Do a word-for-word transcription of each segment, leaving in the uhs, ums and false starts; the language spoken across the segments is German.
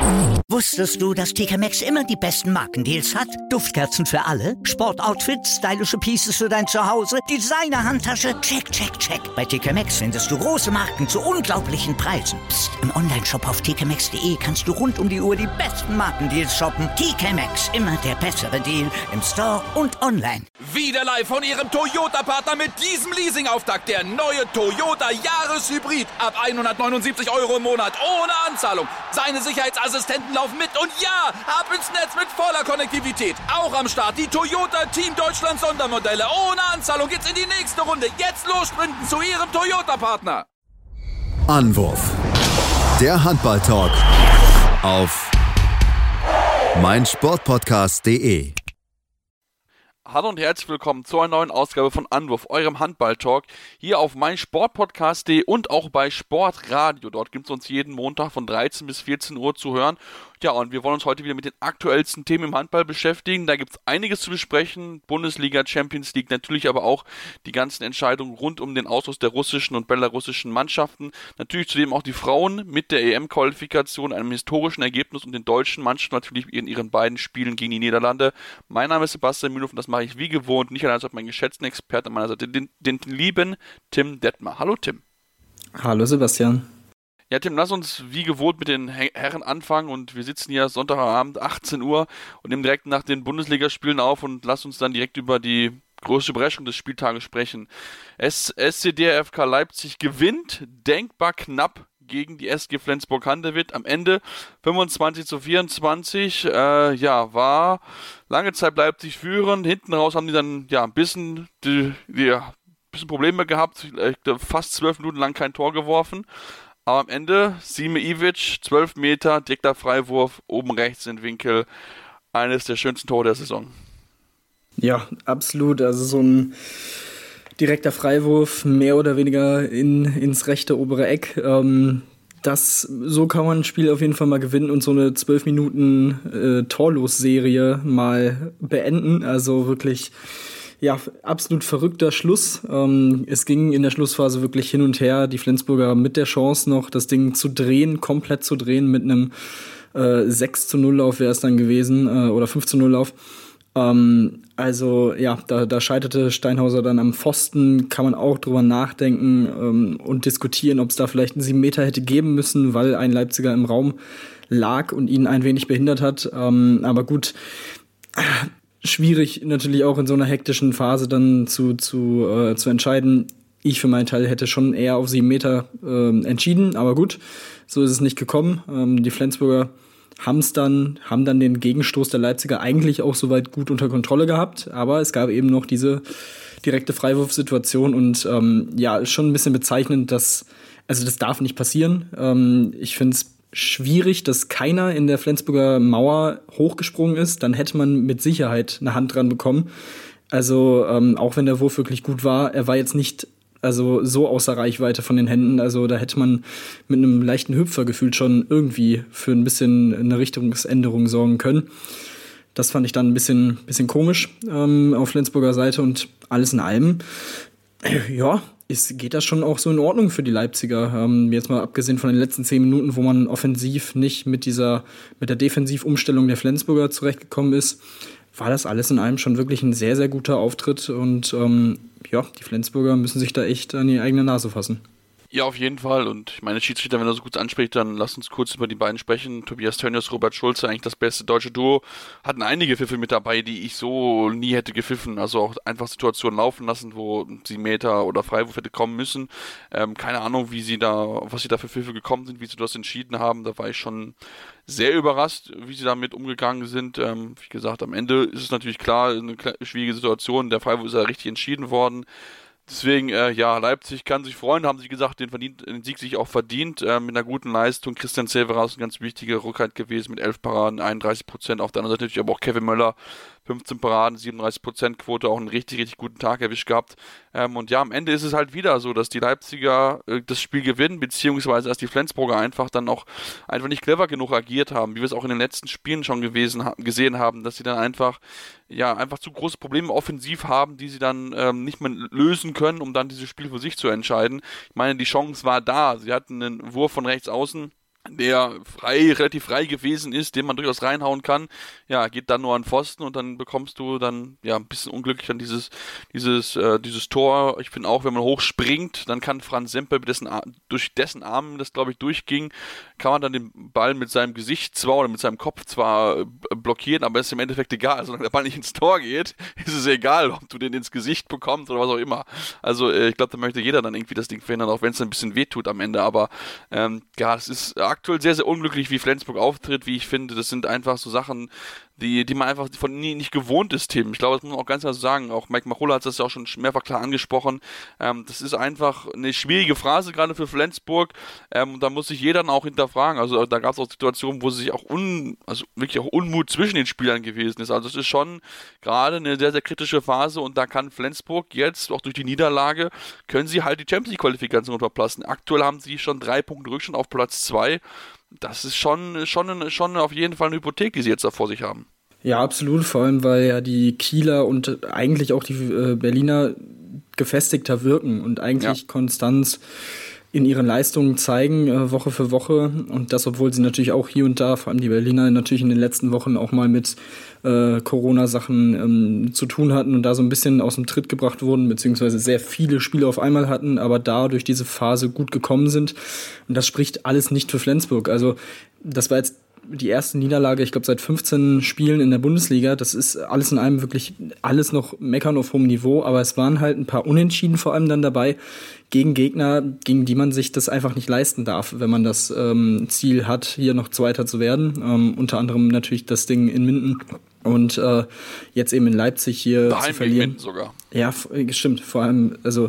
Wusstest du, dass T K Maxx immer die besten Markendeals hat? Duftkerzen für alle, Sportoutfits, stylische Pieces für dein Zuhause, Designer-Handtasche, check, check, check. Bei T K Maxx findest du große Marken zu unglaublichen Preisen. Psst. Im Onlineshop auf t k maxx punkt d e kannst du rund um die Uhr die besten Markendeals shoppen. T K Maxx, immer der bessere Deal im Store und online. Wieder live von Ihrem Toyota-Partner mit diesem Leasing-Auftakt. Der neue Toyota Jahreshybrid. Ab hundertneunundsiebzig Euro im Monat. Ohne Anzahlung. Seine Sicherheitsassistenten laufen mit. Und ja, ab ins Netz mit voller Konnektivität. Auch am Start die Toyota Team Deutschland Sondermodelle. Ohne Anzahlung geht's in die nächste Runde. Jetzt los sprinten zu Ihrem Toyota-Partner. Anwurf. Der Handball-Talk auf meinsportpodcast punkt de. Hallo und herzlich willkommen zu einer neuen Ausgabe von Anwurf, eurem Handball-Talk, hier auf meinsportpodcast punkt de und auch bei Sportradio. Dort gibt es uns jeden Montag von dreizehn bis vierzehn Uhr zu hören. Ja, und wir wollen uns heute wieder mit den aktuellsten Themen im Handball beschäftigen. Da gibt es einiges zu besprechen. Bundesliga, Champions League, natürlich aber auch die ganzen Entscheidungen rund um den Ausschluss der russischen und belarussischen Mannschaften. Natürlich zudem auch die Frauen mit der E M-Qualifikation, einem historischen Ergebnis und den deutschen Mannschaften natürlich in ihren beiden Spielen gegen die Niederlande. Mein Name ist Sebastian Mühlhoff und das mache ich wie gewohnt, nicht allein als meinen geschätzten Experten an meiner Seite, den, den lieben Tim Detmer. Hallo Tim. Hallo Sebastian. Ja, Tim, lass uns wie gewohnt mit den Herren anfangen und wir sitzen hier Sonntagabend, achtzehn Uhr und nehmen direkt nach den Bundesligaspielen auf und lass uns dann direkt über die große Überraschung des Spieltages sprechen. S C D R F K Leipzig gewinnt denkbar knapp gegen die S G Flensburg-Handewitt. Am Ende fünfundzwanzig zu vierundzwanzig. Äh, ja, war lange Zeit Leipzig führend. Hinten raus haben die dann ja ein bisschen, die, die, ja, ein bisschen Probleme gehabt. Fast zwölf Minuten lang kein Tor geworfen. Aber am Ende, Sime Ivic, zwölf Meter, direkter Freiwurf, oben rechts in Winkel. Eines der schönsten Tore der Saison. Ja, absolut. Also so ein direkter Freiwurf, mehr oder weniger in, ins rechte obere Eck. Ähm, das, so kann man ein Spiel auf jeden Fall mal gewinnen und so eine zwölf Minuten äh, Torlos-Serie mal beenden. Also wirklich... Ja, absolut verrückter Schluss. Ähm, es ging in der Schlussphase wirklich hin und her. Die Flensburger mit der Chance noch, das Ding zu drehen, komplett zu drehen mit einem äh, sechs zu null Lauf wäre es dann gewesen, äh, oder fünf zu null Lauf. Ähm, also ja, da, da scheiterte Steinhauser dann am Pfosten. Kann man auch drüber nachdenken ähm, und diskutieren, ob es da vielleicht einen sieben Meter hätte geben müssen, weil ein Leipziger im Raum lag und ihn ein wenig behindert hat. Ähm, aber gut, schwierig natürlich auch in so einer hektischen Phase dann zu, zu, äh, zu entscheiden. Ich für meinen Teil hätte schon eher auf sieben Meter äh, entschieden, aber gut, so ist es nicht gekommen. Ähm, die Flensburger haben's dann, haben dann den Gegenstoß der Leipziger eigentlich auch soweit gut unter Kontrolle gehabt, aber es gab eben noch diese direkte Freiwurfsituation und ähm, ja, ist schon ein bisschen bezeichnend, dass, also das darf nicht passieren. Ähm, ich finde es schwierig, dass keiner in der Flensburger Mauer hochgesprungen ist, dann hätte man mit Sicherheit eine Hand dran bekommen. Also ähm, auch wenn der Wurf wirklich gut war, er war jetzt nicht also so außer Reichweite von den Händen. Also da hätte man mit einem leichten Hüpfer gefühlt schon irgendwie für ein bisschen eine Richtungsänderung sorgen können. Das fand ich dann ein bisschen, bisschen komisch ähm, auf Flensburger Seite und alles in allem, äh, ja, Ist, geht das schon auch so in Ordnung für die Leipziger? Ähm, jetzt mal abgesehen von den letzten zehn Minuten, wo man offensiv nicht mit dieser, mit der Defensivumstellung der Flensburger zurechtgekommen ist, war das alles in allem schon wirklich ein sehr, sehr guter Auftritt und ähm, ja, die Flensburger müssen sich da echt an die eigene Nase fassen. Ja, auf jeden Fall. Und ich meine, Schiedsrichter, wenn er so gut anspricht, dann lass uns kurz über die beiden sprechen. Tobias Tönnies, Robert Schulze, eigentlich das beste deutsche Duo, hatten einige Pfiffe mit dabei, die ich so nie hätte gepfiffen. Also auch einfach Situationen laufen lassen, wo sie Meter oder Freiwurf hätte kommen müssen. Ähm, keine Ahnung, wie sie da, was sie da für Pfiffe gekommen sind, wie sie das entschieden haben. Da war ich schon sehr überrascht, wie sie damit umgegangen sind. Ähm, wie gesagt, am Ende ist es natürlich klar, eine schwierige Situation. Der Freiwurf ist ja richtig entschieden worden. Deswegen, äh, ja, Leipzig kann sich freuen, haben sie gesagt, den, verdient, den Sieg sich auch verdient, äh, mit einer guten Leistung. Christian Severas, ein ganz wichtiger Rückhalt gewesen mit elf Paraden, einunddreißig Prozent. Auf der anderen Seite natürlich aber auch Kevin Möller, fünfzehn Paraden, siebenunddreißig Prozent Quote, auch einen richtig, richtig guten Tag erwischt gehabt. Ähm, und ja, am Ende ist es halt wieder so, dass die Leipziger äh, das Spiel gewinnen, beziehungsweise dass die Flensburger einfach dann auch einfach nicht clever genug agiert haben, wie wir es auch in den letzten Spielen schon gewesen, gesehen haben, dass sie dann einfach ja, einfach zu große Probleme offensiv haben, die sie dann ähm, nicht mehr lösen können, um dann dieses Spiel für sich zu entscheiden. Ich meine, die Chance war da. Sie hatten einen Wurf von rechts außen, der frei, relativ frei gewesen ist, den man durchaus reinhauen kann, ja, geht dann nur an Pfosten und dann bekommst du dann, ja, ein bisschen unglücklich dann dieses, dieses, äh, dieses Tor. Ich finde auch, wenn man hochspringt, dann kann Franz Semper, dessen, durch dessen Armen das, glaube ich, durchging, kann man dann den Ball mit seinem Gesicht zwar oder mit seinem Kopf zwar blockieren, aber es ist im Endeffekt egal. Solange der Ball nicht ins Tor geht, ist es egal, ob du den ins Gesicht bekommst oder was auch immer. Also, äh, ich glaube, da möchte jeder dann irgendwie das Ding verhindern, auch wenn es ein bisschen wehtut am Ende, aber, ähm, ja, es ist aktuell sehr, sehr unglücklich, wie Flensburg auftritt, wie ich finde. Das sind einfach so Sachen, die, die man einfach von nie nicht gewohnt ist, Tim. Ich glaube, das muss man auch ganz klar sagen. Auch Mike Machulla hat das ja auch schon mehrfach klar angesprochen. Ähm, das ist einfach eine schwierige Phase, gerade für Flensburg. Ähm, da muss sich jeder dann auch hinterfragen. Also da gab es auch Situationen, wo sich auch un, also wirklich auch Unmut zwischen den Spielern gewesen ist. Also es ist schon gerade eine sehr, sehr kritische Phase und da kann Flensburg jetzt, auch durch die Niederlage, können sie halt die Champions League-Qualifikation verpassen. Aktuell haben sie schon drei Punkte Rückstand auf Platz zwei. Das ist schon, schon, schon auf jeden Fall eine Hypothek, die sie jetzt da vor sich haben. Ja, absolut, vor allem, weil ja die Kieler und eigentlich auch die äh, Berliner gefestigter wirken und eigentlich ja. Konstanz in ihren Leistungen zeigen, äh, Woche für Woche. Und das, obwohl sie natürlich auch hier und da, vor allem die Berliner, natürlich in den letzten Wochen auch mal mit äh, Corona-Sachen ähm, zu tun hatten und da so ein bisschen aus dem Tritt gebracht wurden, beziehungsweise sehr viele Spiele auf einmal hatten, aber da durch diese Phase gut gekommen sind. Und das spricht alles nicht für Flensburg. Also das war jetzt die erste Niederlage, ich glaube, seit fünfzehn Spielen in der Bundesliga. Das ist alles in allem wirklich alles noch meckern auf hohem Niveau, aber es waren halt ein paar Unentschieden vor allem dann dabei gegen Gegner, gegen die man sich das einfach nicht leisten darf, wenn man das ähm, Ziel hat, hier noch Zweiter zu werden. Ähm, unter anderem natürlich das Ding in Minden und äh, jetzt eben in Leipzig hier Daheim zu verlieren. Minden sogar. Ja, stimmt. Vor allem, also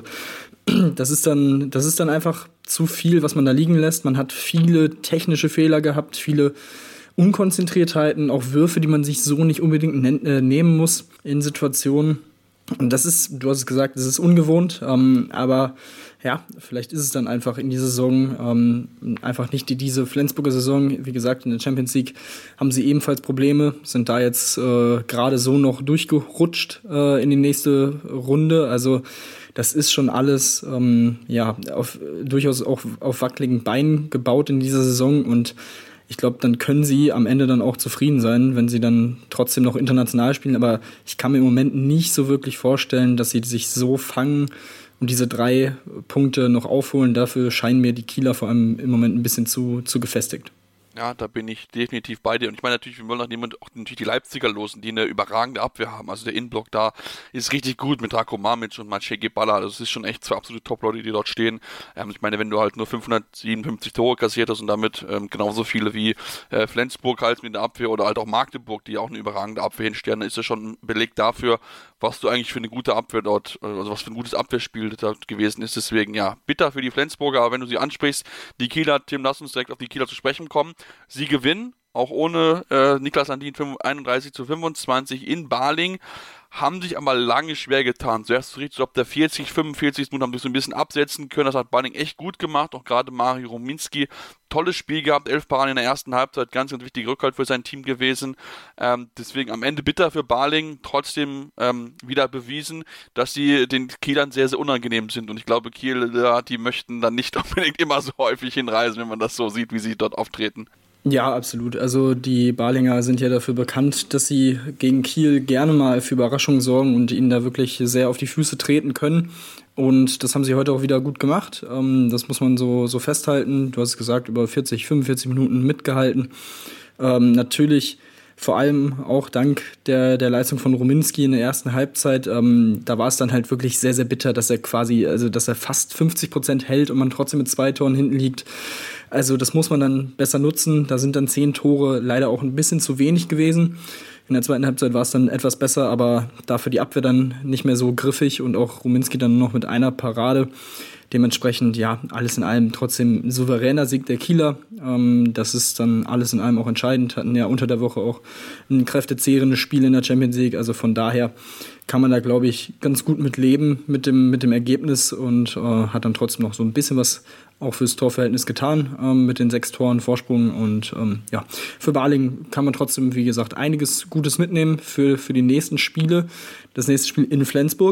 das ist dann, das ist dann einfach zu viel, was man da liegen lässt. Man hat viele technische Fehler gehabt, viele Unkonzentriertheiten, auch Würfe, die man sich so nicht unbedingt ne- äh, nehmen muss in Situationen. Und das ist, du hast es gesagt, das ist ungewohnt, ähm, aber ja, vielleicht ist es dann einfach in dieser Saison ähm, einfach nicht die, diese Flensburger Saison. Wie gesagt, in der Champions League haben sie ebenfalls Probleme, sind da jetzt äh, gerade so noch durchgerutscht äh, in die nächste Runde. Also das ist schon alles ähm, ja auf, durchaus auch auf wackeligen Beinen gebaut in dieser Saison und ich glaube, dann können sie am Ende dann auch zufrieden sein, wenn sie dann trotzdem noch international spielen. Aber ich kann mir im Moment nicht so wirklich vorstellen, dass sie sich so fangen und diese drei Punkte noch aufholen. Dafür scheinen mir die Kieler vor allem im Moment ein bisschen zu, zu gefestigt. Ja, da bin ich definitiv bei dir. Und ich meine natürlich, wir wollen auch niemand auch natürlich die Leipziger losen, die eine überragende Abwehr haben. Also der Innenblock da ist richtig gut mit Rako Mamic und Maciej Geballa. Das ist schon echt zwei absolute Top-Leute, die dort stehen. Ähm, ich meine, wenn du halt nur fünfhundertsiebenundfünfzig Tore kassiert hast und damit ähm, genauso viele wie äh, Flensburg halt mit der Abwehr oder halt auch Magdeburg, die auch eine überragende Abwehr hinstellen, dann ist das schon ein Beleg dafür, was du eigentlich für eine gute Abwehr dort, also was für ein gutes Abwehrspiel dort gewesen ist. Deswegen, ja, bitter für die Flensburger, aber wenn du sie ansprichst, die Kieler, Tim, lass uns direkt auf die Kieler zu sprechen kommen. Sie gewinnen, auch ohne äh, Niklas Landin einunddreißig zu fünfundzwanzig in Baling, haben sich aber lange schwer getan. Zuerst so richtig so ab der vierzig, fünfundvierzig Minuten haben sich so ein bisschen absetzen können. Das hat Baling echt gut gemacht. Auch gerade Mario Rominski, tolles Spiel gehabt. Elf Paraden in der ersten Halbzeit, ganz, ganz wichtiger Rückhalt für sein Team gewesen. Ähm, deswegen am Ende bitter für Baling. Trotzdem ähm, wieder bewiesen, dass sie den Kielern sehr, sehr unangenehm sind. Und ich glaube, Kiel, ja, die möchten dann nicht unbedingt immer so häufig hinreisen, wenn man das so sieht, wie sie dort auftreten. Ja, absolut. Also die Balinger sind ja dafür bekannt, dass sie gegen Kiel gerne mal für Überraschungen sorgen und ihnen da wirklich sehr auf die Füße treten können. Und das haben sie heute auch wieder gut gemacht. Ähm, das muss man so, so festhalten. Du hast es gesagt, über vierzig, fünfundvierzig Minuten mitgehalten. Ähm, natürlich vor allem auch dank der, der Leistung von Rominski in der ersten Halbzeit. Ähm, da war es dann halt wirklich sehr, sehr bitter, dass er quasi, also dass er fast fünfzig Prozent hält und man trotzdem mit zwei Toren hinten liegt. Also das muss man dann besser nutzen. Da sind dann zehn Tore leider auch ein bisschen zu wenig gewesen. In der zweiten Halbzeit war es dann etwas besser, aber dafür die Abwehr dann nicht mehr so griffig und auch Rominski dann noch mit einer Parade. Dementsprechend, ja, alles in allem trotzdem ein souveräner Sieg der Kieler. Ähm, das ist dann alles in allem auch entscheidend. Hatten ja unter der Woche auch ein kräftezehrendes Spiel in der Champions League. Also von daher kann man da, glaube ich, ganz gut mit leben mit dem, mit dem Ergebnis und äh, hat dann trotzdem noch so ein bisschen was auch fürs Torverhältnis getan ähm, mit den sechs Toren Vorsprung. Und ähm, ja, für Baling kann man trotzdem, wie gesagt, einiges Gutes mitnehmen für, für die nächsten Spiele. Das nächste Spiel in Flensburg.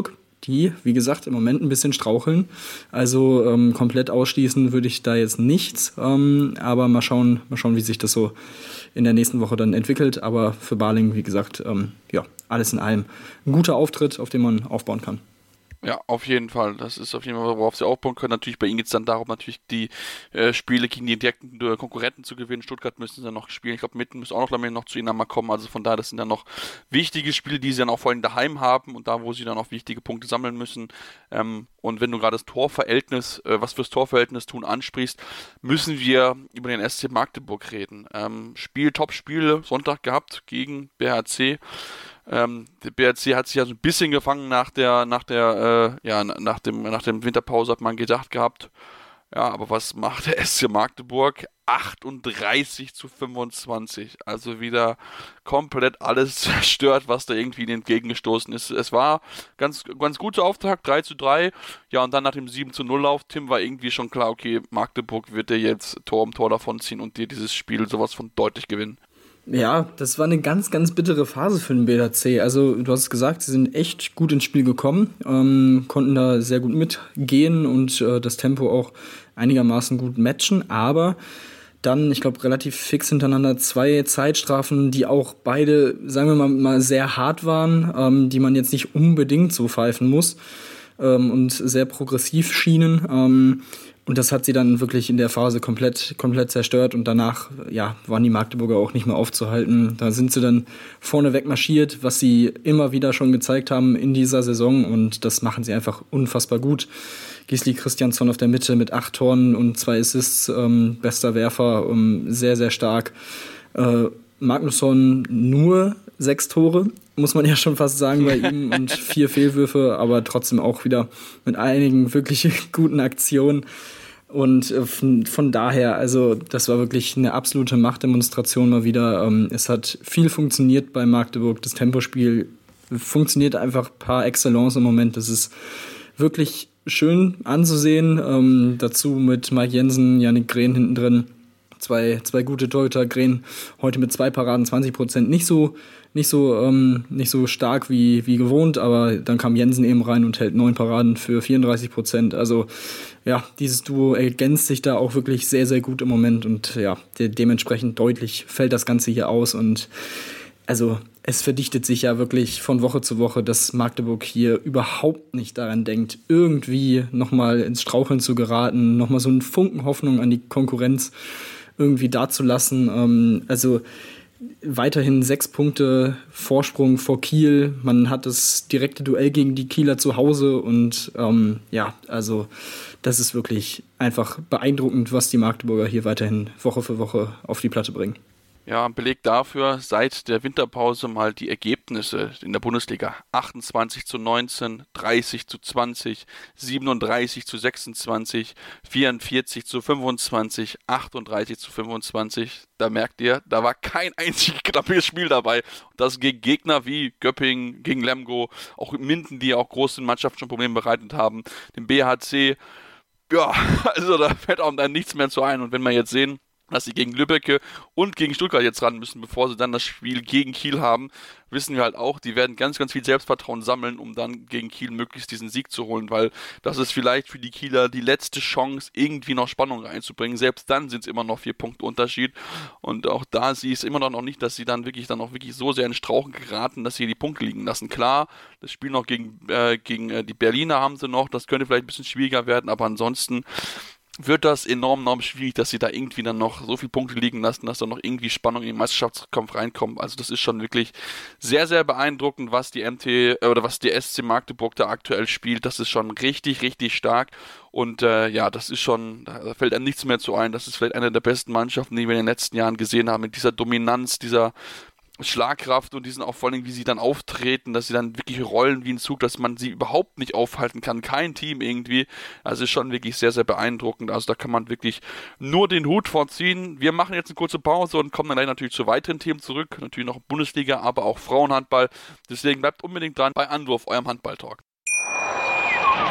die, wie gesagt, im Moment ein bisschen straucheln. Also ähm, komplett ausschließen würde ich da jetzt nichts. Ähm, aber mal schauen, mal schauen, wie sich das so in der nächsten Woche dann entwickelt. Aber für Balingen, wie gesagt, ähm, ja, alles in allem ein guter Auftritt, auf den man aufbauen kann. Ja, auf jeden Fall. Das ist auf jeden Fall, worauf sie aufbauen können. Natürlich bei ihnen geht es dann darum, natürlich die äh, Spiele gegen die direkten äh, Konkurrenten zu gewinnen. Stuttgart müssen sie dann noch spielen. Ich glaube, Mitten müssen auch noch, glaube ich, noch zu ihnen einmal kommen. Also von daher, das sind dann noch wichtige Spiele, die sie dann auch vor allem daheim haben und da, wo sie dann auch wichtige Punkte sammeln müssen. Ähm, und wenn du gerade das Torverhältnis, äh, was fürs Torverhältnis tun, ansprichst, müssen wir über den S C Magdeburg reden. Ähm, Spiel, Top-Spiele Sonntag gehabt gegen B H C. Ähm, der B H C hat sich ja so ein bisschen gefangen nach der, nach der, äh, ja, nach dem, nach dem Winterpause, hat man gedacht gehabt. Ja, aber was macht der S C Magdeburg? achtunddreißig zu fünfundzwanzig. Also wieder komplett alles zerstört, was da irgendwie ihnen entgegengestoßen ist. Es war ganz, ganz guter Auftakt, drei zu drei. Ja, und dann nach dem sieben zu null Lauf, Tim, war irgendwie schon klar, okay, Magdeburg wird dir jetzt Tor um Tor davonziehen und dir dieses Spiel sowas von deutlich gewinnen. Ja, das war eine ganz, ganz bittere Phase für den B H C. Also du hast es gesagt, sie sind echt gut ins Spiel gekommen, ähm, konnten da sehr gut mitgehen und äh, das Tempo auch einigermaßen gut matchen, aber dann, ich glaube, relativ fix hintereinander zwei Zeitstrafen, die auch beide, sagen wir mal, mal sehr hart waren, ähm, die man jetzt nicht unbedingt so pfeifen muss ähm, und sehr progressiv schienen. Ähm, Und das hat sie dann wirklich in der Phase komplett, komplett zerstört. Und danach, ja, waren die Magdeburger auch nicht mehr aufzuhalten. Da sind sie dann vorneweg marschiert, was sie immer wieder schon gezeigt haben in dieser Saison. Und das machen sie einfach unfassbar gut. Gisli Christiansson auf der Mitte mit acht Toren und zwei Assists, ähm, bester Werfer, ähm, sehr, sehr stark. Äh, Magnusson nur sechs Tore, muss man ja schon fast sagen bei ihm, und vier Fehlwürfe, aber trotzdem auch wieder mit einigen wirklich guten Aktionen. Und von, von daher, also das war wirklich eine absolute Machtdemonstration mal wieder. Es hat viel funktioniert bei Magdeburg. Das Tempospiel funktioniert einfach par excellence im Moment. Das ist wirklich schön anzusehen. Ähm, dazu mit Mike Jensen, Yannick Grehn hinten drin. Zwei, zwei gute Torhüter. Grehn heute mit zwei Paraden, zwanzig Prozent. Nicht so, nicht so, ähm, nicht so stark wie, wie gewohnt, aber dann kam Jensen eben rein und hält neun Paraden für vierunddreißig Prozent. Also ja, dieses Duo ergänzt sich da auch wirklich sehr, sehr gut im Moment und ja, de- dementsprechend deutlich fällt das Ganze hier aus und also es verdichtet sich ja wirklich von Woche zu Woche, dass Magdeburg hier überhaupt nicht daran denkt, irgendwie nochmal ins Straucheln zu geraten, nochmal so einen Funken Hoffnung an die Konkurrenz irgendwie dazulassen. Ähm, also weiterhin sechs Punkte Vorsprung vor Kiel. Man hat das direkte Duell gegen die Kieler zu Hause und ähm, ja, also das ist wirklich einfach beeindruckend, was die Magdeburger hier weiterhin Woche für Woche auf die Platte bringen. Ja, Beleg dafür, seit der Winterpause mal die Ergebnisse in der Bundesliga. achtundzwanzig zu neunzehn, dreißig zu zwanzig, siebenunddreißig zu sechsundzwanzig, vierundvierzig zu fünfundzwanzig, achtunddreißig zu fünfundzwanzig. Da merkt ihr, da war kein einziges knappiges Spiel dabei. Und das gegen Gegner wie Göppingen, gegen Lemgo, auch Minden, die auch großen Mannschaften schon Probleme bereitet haben, dem B H C. Ja, also da fällt auch dann nichts mehr zu ein. Und wenn wir jetzt sehen, dass sie gegen Lübbecke und gegen Stuttgart jetzt ran müssen, bevor sie dann das Spiel gegen Kiel haben, wissen wir halt auch, die werden ganz, ganz viel Selbstvertrauen sammeln, um dann gegen Kiel möglichst diesen Sieg zu holen, weil das ist vielleicht für die Kieler die letzte Chance, irgendwie noch Spannung reinzubringen. Selbst dann sind es immer noch vier Punkte Unterschied und auch da sie es immer noch nicht, dass sie dann wirklich dann auch wirklich so sehr in Strauchen geraten, dass sie die Punkte liegen lassen. Klar, das Spiel noch gegen, äh, gegen äh, die Berliner haben sie noch, das könnte vielleicht ein bisschen schwieriger werden, aber ansonsten wird das enorm, enorm schwierig, dass sie da irgendwie dann noch so viele Punkte liegen lassen, dass da noch irgendwie Spannung in den Meisterschaftskampf reinkommt. Also das ist schon wirklich sehr, sehr beeindruckend, was die M T äh, oder was die S C Magdeburg da aktuell spielt. Das ist schon richtig, richtig stark. Und äh, ja, das ist schon, da fällt einem nichts mehr zu ein. Das ist vielleicht eine der besten Mannschaften, die wir in den letzten Jahren gesehen haben, mit dieser Dominanz, dieser Schlagkraft und die sind auch vor allem, wie sie dann auftreten, dass sie dann wirklich rollen wie ein Zug, dass man sie überhaupt nicht aufhalten kann, kein Team irgendwie, also ist schon wirklich sehr, sehr beeindruckend, also da kann man wirklich nur den Hut vorziehen. Wir machen jetzt eine kurze Pause und kommen dann gleich natürlich zu weiteren Themen zurück, natürlich noch Bundesliga, aber auch Frauenhandball, deswegen bleibt unbedingt dran bei Anwurf, eurem Handball-Talk.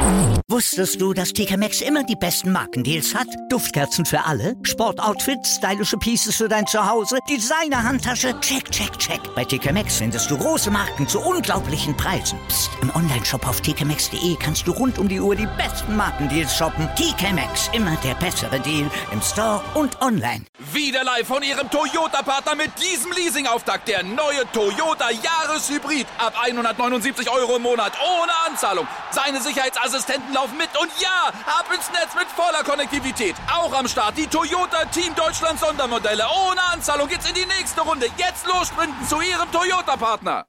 Wusstest du, dass T K Maxx immer die besten Markendeals hat? Duftkerzen für alle, Sportoutfits, stylische Pieces für dein Zuhause, Designer-Handtasche, check, check, check. Bei T K Maxx findest du große Marken zu unglaublichen Preisen. Psst. Im Onlineshop auf t k maxx punkt d e kannst du rund um die Uhr die besten Markendeals shoppen. T K Maxx, immer der bessere Deal im Store und online. Wieder live von Ihrem Toyota-Partner mit diesem Leasing-Auftakt. Der neue Toyota Jahreshybrid. Ab hundertneunundsiebzig Euro im Monat ohne Anzahlung. Seine Sicherheitsassistenten laufen mit und ja, ab ins Netz mit voller Konnektivität. Auch am Start die Toyota Team Deutschland Sondermodelle. Ohne Anzahlung geht's in die nächste Runde. Jetzt los sprinten zu Ihrem Toyota-Partner.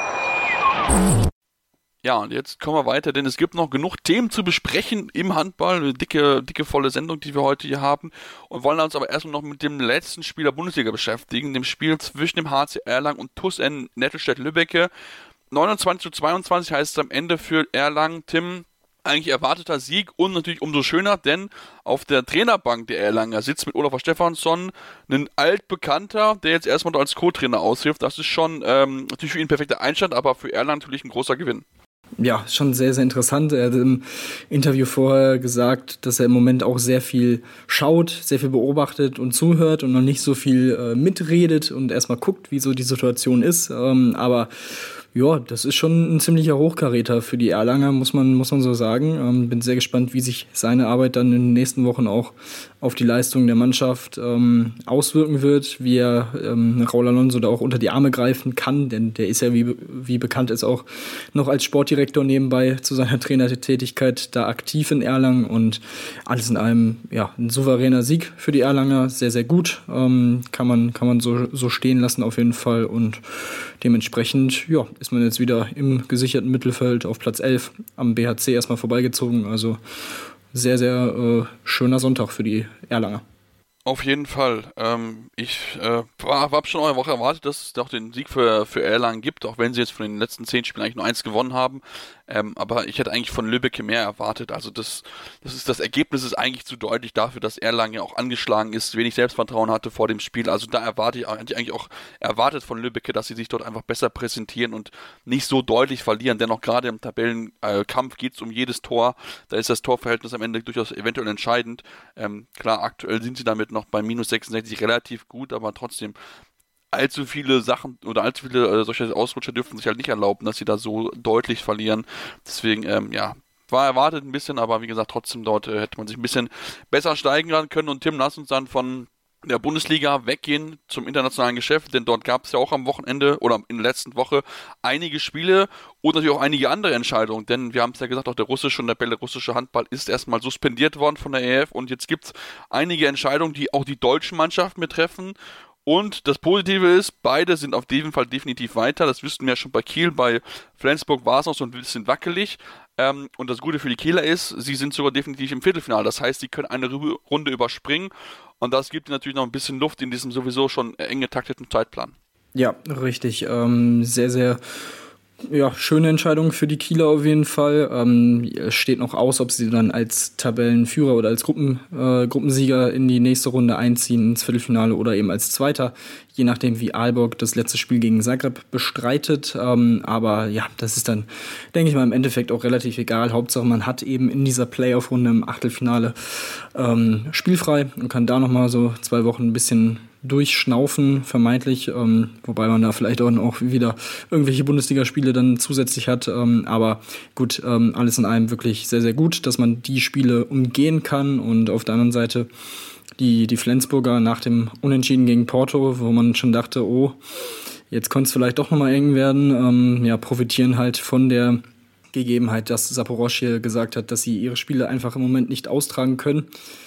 Ja, und jetzt kommen wir weiter, denn es gibt noch genug Themen zu besprechen im Handball. Eine dicke, dicke, volle Sendung, die wir heute hier haben. Und wollen uns aber erstmal noch mit dem letzten Spiel der Bundesliga beschäftigen. Dem Spiel zwischen dem H C Erlangen und T U S N Nettelstedt-Lübbecke. neunundzwanzig zu zweiundzwanzig heißt es am Ende für Erlangen. Tim, eigentlich erwarteter Sieg und natürlich umso schöner, denn auf der Trainerbank der Erlanger sitzt mit Olaf Stefansson ein altbekannter, der jetzt erstmal als Co-Trainer aushilft. Das ist schon ähm, natürlich für ihn ein perfekter Einstand, aber für Erlangen natürlich ein großer Gewinn. Ja, schon sehr, sehr interessant. Er hat im Interview vorher gesagt, dass er im Moment auch sehr viel schaut, sehr viel beobachtet und zuhört und noch nicht so viel äh, mitredet und erstmal guckt, wie so die Situation ist. Ähm, aber ja, das ist schon ein ziemlicher Hochkaräter für die Erlanger, muss man, muss man so sagen. Ähm, bin sehr gespannt, wie sich seine Arbeit dann in den nächsten Wochen auch auf die Leistung der Mannschaft ähm, auswirken wird, wie er ähm, Raul Alonso da auch unter die Arme greifen kann, denn der ist ja, wie, wie bekannt ist, auch noch als Sportdirektor nebenbei zu seiner Trainertätigkeit da aktiv in Erlangen und alles in allem ja ein souveräner Sieg für die Erlanger, sehr, sehr gut, ähm, kann man, kann man so, so stehen lassen auf jeden Fall und dementsprechend ja, ist man jetzt wieder im gesicherten Mittelfeld auf Platz elf am B H C erstmal vorbeigezogen, also sehr, sehr äh, schöner Sonntag für die Erlanger. Auf jeden Fall. Ähm, ich äh, habe schon eure Woche erwartet, dass es doch den Sieg für, für Erlangen gibt, auch wenn sie jetzt von den letzten zehn Spielen eigentlich nur eins gewonnen haben. Ähm, aber ich hätte eigentlich von Lübbecke mehr erwartet. Also das, das ist das Ergebnis ist eigentlich zu deutlich dafür, dass Erlangen ja auch angeschlagen ist, wenig Selbstvertrauen hatte vor dem Spiel. Also da erwarte ich, hätte ich eigentlich auch erwartet von Lübbecke, dass sie sich dort einfach besser präsentieren und nicht so deutlich verlieren. Dennoch gerade im Tabellenkampf geht es um jedes Tor. Da ist das Torverhältnis am Ende durchaus eventuell entscheidend. Ähm, klar, aktuell sind sie damit noch bei minus sechsundsechzig relativ gut, aber trotzdem allzu viele Sachen oder allzu viele äh, solche Ausrutscher dürfen sich halt nicht erlauben, dass sie da so deutlich verlieren. Deswegen, ähm, ja, war erwartet ein bisschen, aber wie gesagt, trotzdem dort äh, hätte man sich ein bisschen besser steigern können. Und Tim, lass uns dann von der Bundesliga weggehen zum internationalen Geschäft, denn dort gab es ja auch am Wochenende oder in der letzten Woche einige Spiele und natürlich auch einige andere Entscheidungen, denn wir haben es ja gesagt, auch der russische und der belarussische Handball ist erstmal suspendiert worden von der E F und jetzt gibt es einige Entscheidungen, die auch die deutschen Mannschaften betreffen. Und das Positive ist, beide sind auf jeden Fall definitiv weiter. Das wüssten wir ja schon bei Kiel. Bei Flensburg war es noch so ein bisschen wackelig. Ähm, und das Gute für die Kieler ist, sie sind sogar definitiv im Viertelfinale. Das heißt, sie können eine Runde überspringen. Und das gibt natürlich noch ein bisschen Luft in diesem sowieso schon eng getakteten Zeitplan. Ja, richtig. Ähm, sehr, sehr ja, schöne Entscheidung für die Kieler auf jeden Fall. Ähm, es steht noch aus, ob sie dann als Tabellenführer oder als Gruppen, äh, Gruppensieger in die nächste Runde einziehen, ins Viertelfinale oder eben als Zweiter, je nachdem wie Aalborg das letzte Spiel gegen Zagreb bestreitet. Ähm, aber ja, das ist dann, denke ich mal, im Endeffekt auch relativ egal. Hauptsache, man hat eben in dieser Playoff-Runde im Achtelfinale ähm, spielfrei und kann da nochmal so zwei Wochen ein bisschen durchschnaufen, vermeintlich, ähm, wobei man da vielleicht auch noch wieder irgendwelche Bundesligaspiele dann zusätzlich hat, ähm, aber gut, ähm, alles in allem wirklich sehr, sehr gut, dass man die Spiele umgehen kann und auf der anderen Seite die, die Flensburger nach dem Unentschieden gegen Porto, wo man schon dachte, oh, jetzt könnte es vielleicht doch nochmal eng werden, ähm, ja, profitieren halt von der Gegebenheit, dass Saporoschje gesagt hat, dass sie ihre Spiele einfach im Moment nicht austragen können,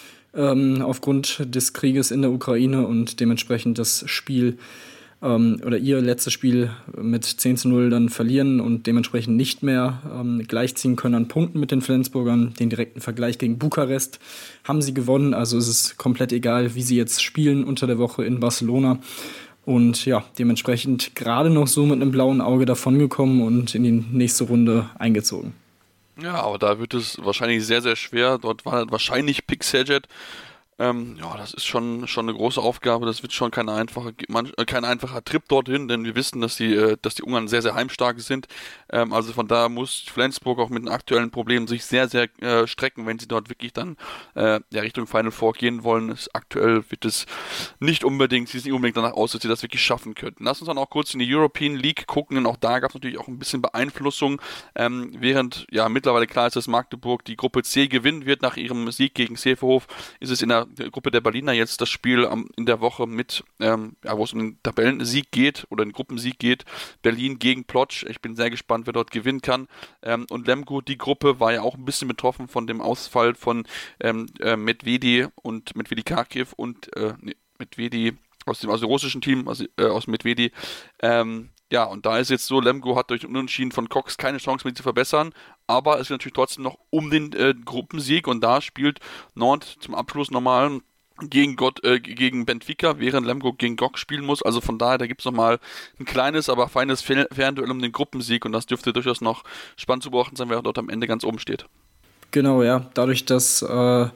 Ähm, aufgrund des Krieges in der Ukraine und dementsprechend das Spiel ähm, oder ihr letztes Spiel mit zehn zu null dann verlieren und dementsprechend nicht mehr ähm, gleichziehen können an Punkten mit den Flensburgern. Den direkten Vergleich gegen Bukarest haben sie gewonnen, also es ist komplett egal, wie sie jetzt spielen unter der Woche in Barcelona. Und ja, dementsprechend gerade noch so mit einem blauen Auge davongekommen und in die nächste Runde eingezogen. Ja, aber da wird es wahrscheinlich sehr, sehr schwer. Dort war wahrscheinlich Pick Saget Ähm, ja, das ist schon schon eine große Aufgabe. Das wird schon kein einfacher, man, äh, kein einfacher Trip dorthin, denn wir wissen, dass die, äh, dass die Ungarn sehr, sehr heimstark sind. Ähm, also von da muss Flensburg auch mit den aktuellen Problemen sich sehr, sehr äh, strecken, wenn sie dort wirklich dann äh, ja, Richtung Final Four gehen wollen. Es, aktuell wird es nicht unbedingt, sieht es nicht unbedingt danach aus, dass sie das wirklich schaffen könnten. Lass uns dann auch kurz in die European League gucken, denn auch da gab es natürlich auch ein bisschen Beeinflussung, ähm, während ja mittlerweile klar ist, dass Magdeburg die Gruppe C gewinnen wird nach ihrem Sieg gegen Seehof, ist es in der Gruppe der Berliner jetzt das Spiel am, in der Woche mit, ähm, ja, wo es um den Tabellensieg geht oder den Gruppensieg geht, Berlin gegen Plotsch. Ich bin sehr gespannt, wer dort gewinnen kann. Ähm, und Lemgo, die Gruppe, war ja auch ein bisschen betroffen von dem Ausfall von ähm, äh, Medvedi und Medvedi Kharkiv und äh, nee, Medvedi aus dem, aus dem russischen Team, also, äh, aus Medvedi. Ähm, Ja, und da ist jetzt so, Lemgo hat durch Unentschieden von Cox keine Chance mehr zu verbessern, aber es geht natürlich trotzdem noch um den äh, Gruppensieg und da spielt Nantes zum Abschluss nochmal gegen Gott, äh, gegen Benfica, während Lemgo gegen Gok spielen muss, also von daher, da gibt es nochmal ein kleines, aber feines Fernduell um den Gruppensieg und das dürfte durchaus noch spannend zu beobachten sein, wer dort am Ende ganz oben steht. Genau, ja, dadurch, dass äh,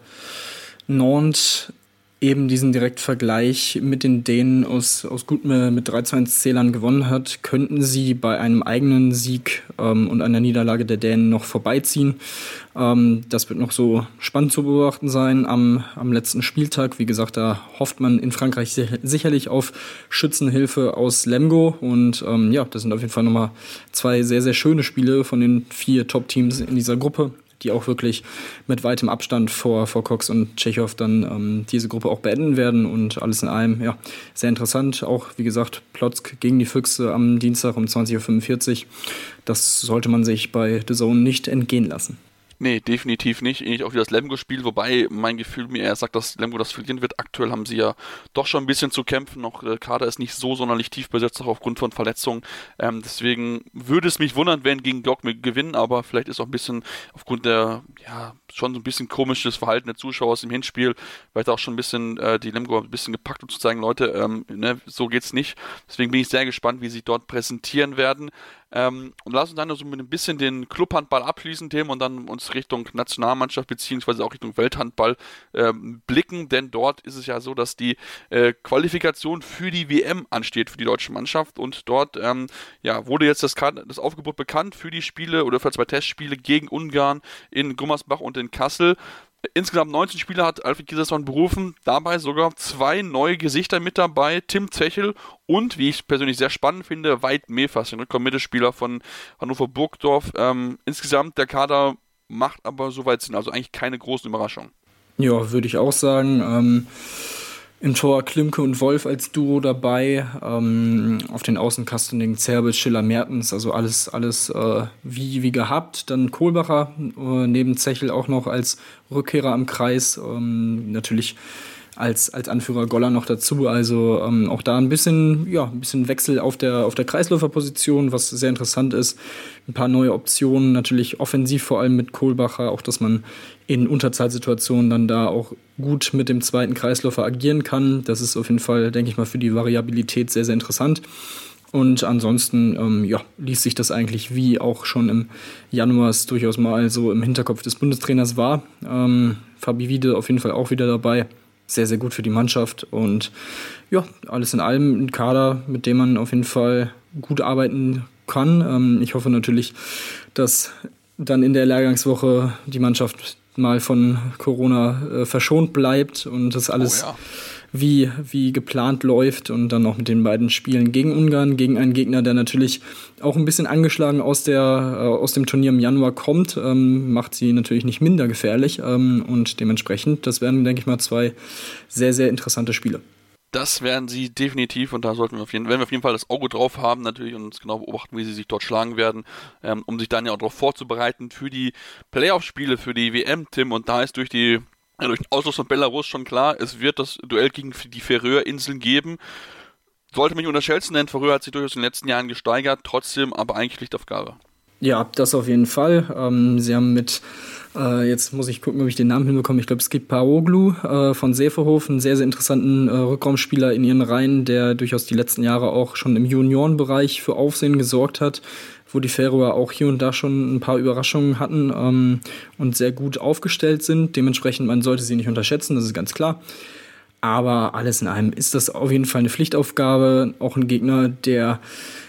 Nantes eben diesen Direktvergleich mit den Dänen aus, aus Gutme mit drei zu eins Zählern gewonnen hat, könnten sie bei einem eigenen Sieg ähm, und einer Niederlage der Dänen noch vorbeiziehen. Ähm, das wird noch so spannend zu beobachten sein am, am letzten Spieltag. Wie gesagt, da hofft man in Frankreich sich, sicherlich auf Schützenhilfe aus Lemgo und ähm, ja, das sind auf jeden Fall nochmal zwei sehr, sehr schöne Spiele von den vier Top-Teams in dieser Gruppe, die auch wirklich mit weitem Abstand vor, vor Cox und Tschechow dann ähm, diese Gruppe auch beenden werden und alles in allem, ja, sehr interessant. Auch, wie gesagt, Plotzk gegen die Füchse am Dienstag um zwanzig Uhr fünfundvierzig. Das sollte man sich bei The Zone nicht entgehen lassen. Nee, definitiv nicht. Ähnlich auch wie das Lemgo-Spiel, wobei mein Gefühl mir eher sagt, dass Lemgo das verlieren wird. Aktuell haben sie ja doch schon ein bisschen zu kämpfen. Noch der Kader ist nicht so sonderlich tief besetzt, auch aufgrund von Verletzungen. Ähm, deswegen würde es mich wundern, wenn gegen Gok gewinnen, aber vielleicht ist auch ein bisschen aufgrund der, ja, schon so ein bisschen komisches Verhalten der Zuschauer aus dem Hinspiel, vielleicht auch schon ein bisschen äh, die Lemgo ein bisschen gepackt, um zu zeigen, Leute, ähm, ne, so geht's nicht. Deswegen bin ich sehr gespannt, wie sie dort präsentieren werden. Ähm, und lass uns dann so mit ein bisschen den Clubhandball abschließen, Tim, und dann uns Richtung Nationalmannschaft beziehungsweise auch Richtung Welthandball ähm, blicken, denn dort ist es ja so, dass die äh, Qualifikation für die W M ansteht für die deutsche Mannschaft und dort ähm, ja, wurde jetzt das, das Aufgebot bekannt für die Spiele oder für zwei Testspiele gegen Ungarn in Gummersbach und in Kassel. Insgesamt neunzehn Spieler hat Alfred Gislason berufen, dabei sogar zwei neue Gesichter mit dabei, Tim Zechel und, wie ich persönlich sehr spannend finde, Veit Mefas, den Rückraum-Mittelspieler von Hannover Burgdorf. Ähm, insgesamt der Kader macht aber soweit Sinn, also eigentlich keine großen Überraschungen. Ja, würde ich auch sagen. Ähm, im Tor Klimke und Wolf als Duo dabei, ähm, auf den Außenkasten Zerbel, Schiller, Mertens, also alles, alles äh, wie, wie gehabt. Dann Kohlbacher, äh, neben Zechel auch noch als Rückkehrer am Kreis, ähm, natürlich als, als Anführer Goller noch dazu, also ähm, auch da ein bisschen, ja, ein bisschen Wechsel auf der, auf der Kreisläuferposition, was sehr interessant ist. Ein paar neue Optionen, natürlich offensiv vor allem mit Kohlbacher, auch dass man in Unterzahlsituationen dann da auch gut mit dem zweiten Kreisläufer agieren kann. Das ist auf jeden Fall, denke ich mal, für die Variabilität sehr, sehr interessant. Und ansonsten, ähm, ja, ließ sich das eigentlich wie auch schon im Januar es durchaus mal so im Hinterkopf des Bundestrainers war. Ähm, Fabi Wiede auf jeden Fall auch wieder dabei. Sehr, sehr gut für die Mannschaft und ja, alles in allem ein Kader, mit dem man auf jeden Fall gut arbeiten kann. Ähm, ich hoffe natürlich, dass dann in der Lehrgangswoche die Mannschaft mal von Corona äh, verschont bleibt und das alles oh ja. wie, wie geplant läuft und dann noch mit den beiden Spielen gegen Ungarn, gegen einen Gegner, der natürlich auch ein bisschen angeschlagen aus, der, äh, aus dem Turnier im Januar kommt, ähm, macht sie natürlich nicht minder gefährlich ähm, und dementsprechend, das werden, denke ich mal, zwei sehr, sehr interessante Spiele. Das werden sie definitiv und da sollten wir auf jeden, werden wir auf jeden Fall das Auge drauf haben natürlich und uns genau beobachten, wie sie sich dort schlagen werden, ähm, um sich dann ja auch darauf vorzubereiten für die Playoff-Spiele, für die W M, Tim, und da ist durch die ja, durch den Ausschluss von Belarus schon klar, es wird das Duell gegen die Färöerinseln geben. Sollte mich unterschätzen, denn Färöer hat sich durchaus in den letzten Jahren gesteigert, trotzdem aber eigentlich Pflichtaufgabe. Ja, das auf jeden Fall. Ähm, sie haben mit, äh, jetzt muss ich gucken, ob ich den Namen hinbekomme, ich glaube, es gibt Paoglu äh, von Seeverhof, einen sehr, sehr interessanten äh, Rückraumspieler in ihren Reihen, der durchaus die letzten Jahre auch schon im Juniorenbereich für Aufsehen gesorgt hat, wo die Färöer auch hier und da schon ein paar Überraschungen hatten ähm, und sehr gut aufgestellt sind. Dementsprechend, man sollte sie nicht unterschätzen, das ist ganz klar. Aber alles in allem ist das auf jeden Fall eine Pflichtaufgabe, auch ein Gegner, der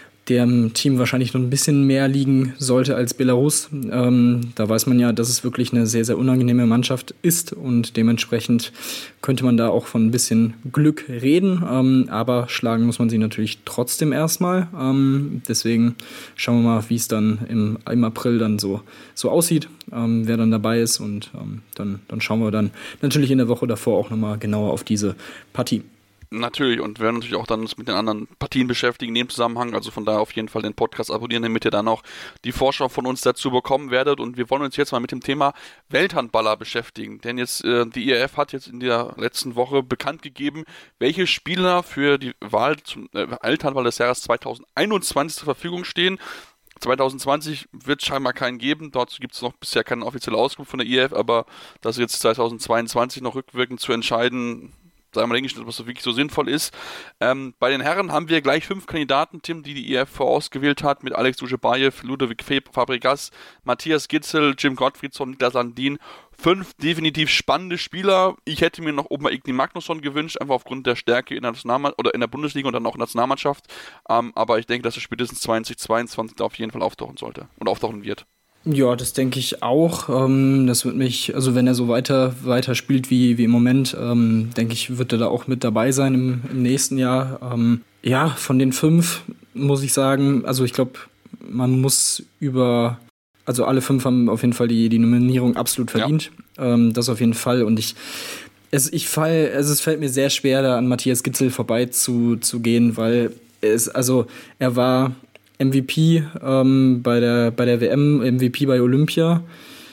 dem Team wahrscheinlich noch ein bisschen mehr liegen sollte als Belarus. Ähm, da weiß man ja, dass es wirklich eine sehr, sehr unangenehme Mannschaft ist und dementsprechend könnte man da auch von ein bisschen Glück reden, ähm, aber schlagen muss man sie natürlich trotzdem erstmal. Ähm, deswegen schauen wir mal, wie es dann im, im April dann so, so aussieht, ähm, wer dann dabei ist und ähm, dann, dann schauen wir dann natürlich in der Woche davor auch nochmal genauer auf diese Partie. Natürlich, und wir werden natürlich auch dann uns mit den anderen Partien beschäftigen in dem Zusammenhang, also von daher auf jeden Fall den Podcast abonnieren, damit ihr dann auch die Vorschau von uns dazu bekommen werdet, und wir wollen uns jetzt mal mit dem Thema Welthandballer beschäftigen, denn jetzt äh, die I A F hat jetzt in der letzten Woche bekannt gegeben, welche Spieler für die Wahl zum äh, Welthandball des Jahres zwanzig einundzwanzig zur Verfügung stehen. zwanzig zwanzig wird es scheinbar keinen geben, dazu gibt es noch bisher keine offizielle Auskunft von der I A F, aber das jetzt zwanzig zweiundzwanzig noch rückwirkend zu entscheiden, sagen wir mal, was so wirklich so sinnvoll ist. Ähm, bei den Herren haben wir gleich fünf Kandidaten, Tim, die die I A F vorausgewählt hat, mit Alex Duschebaev, Ludovic Fabregas, Matthias Gitzel, Jim Gottfriedson, Niklas Landin. Fünf definitiv spannende Spieler. Ich hätte mir noch oben mal Igni Magnusson gewünscht, einfach aufgrund der Stärke in der Nationalmannschaft oder in der Bundesliga und dann auch in der Nationalmannschaft. Ähm, aber ich denke, dass er spätestens zwanzig zweiundzwanzig da auf jeden Fall auftauchen sollte und auftauchen wird. Ja, das denke ich auch. Ähm, das wird mich, also wenn er so weiter, weiter spielt wie, wie im Moment, ähm, denke ich, wird er da auch mit dabei sein im, im nächsten Jahr. Ähm, ja, von den fünf muss ich sagen, also ich glaube, man muss über, also alle fünf haben auf jeden Fall die, die Nominierung absolut verdient. Ja. Ähm, das auf jeden Fall. Und ich, es, ich fall, also es fällt mir sehr schwer, da an Matthias Gitzel vorbei zu, zu gehen, weil es, also er war M V P ähm, bei der bei der W M, M V P bei Olympia.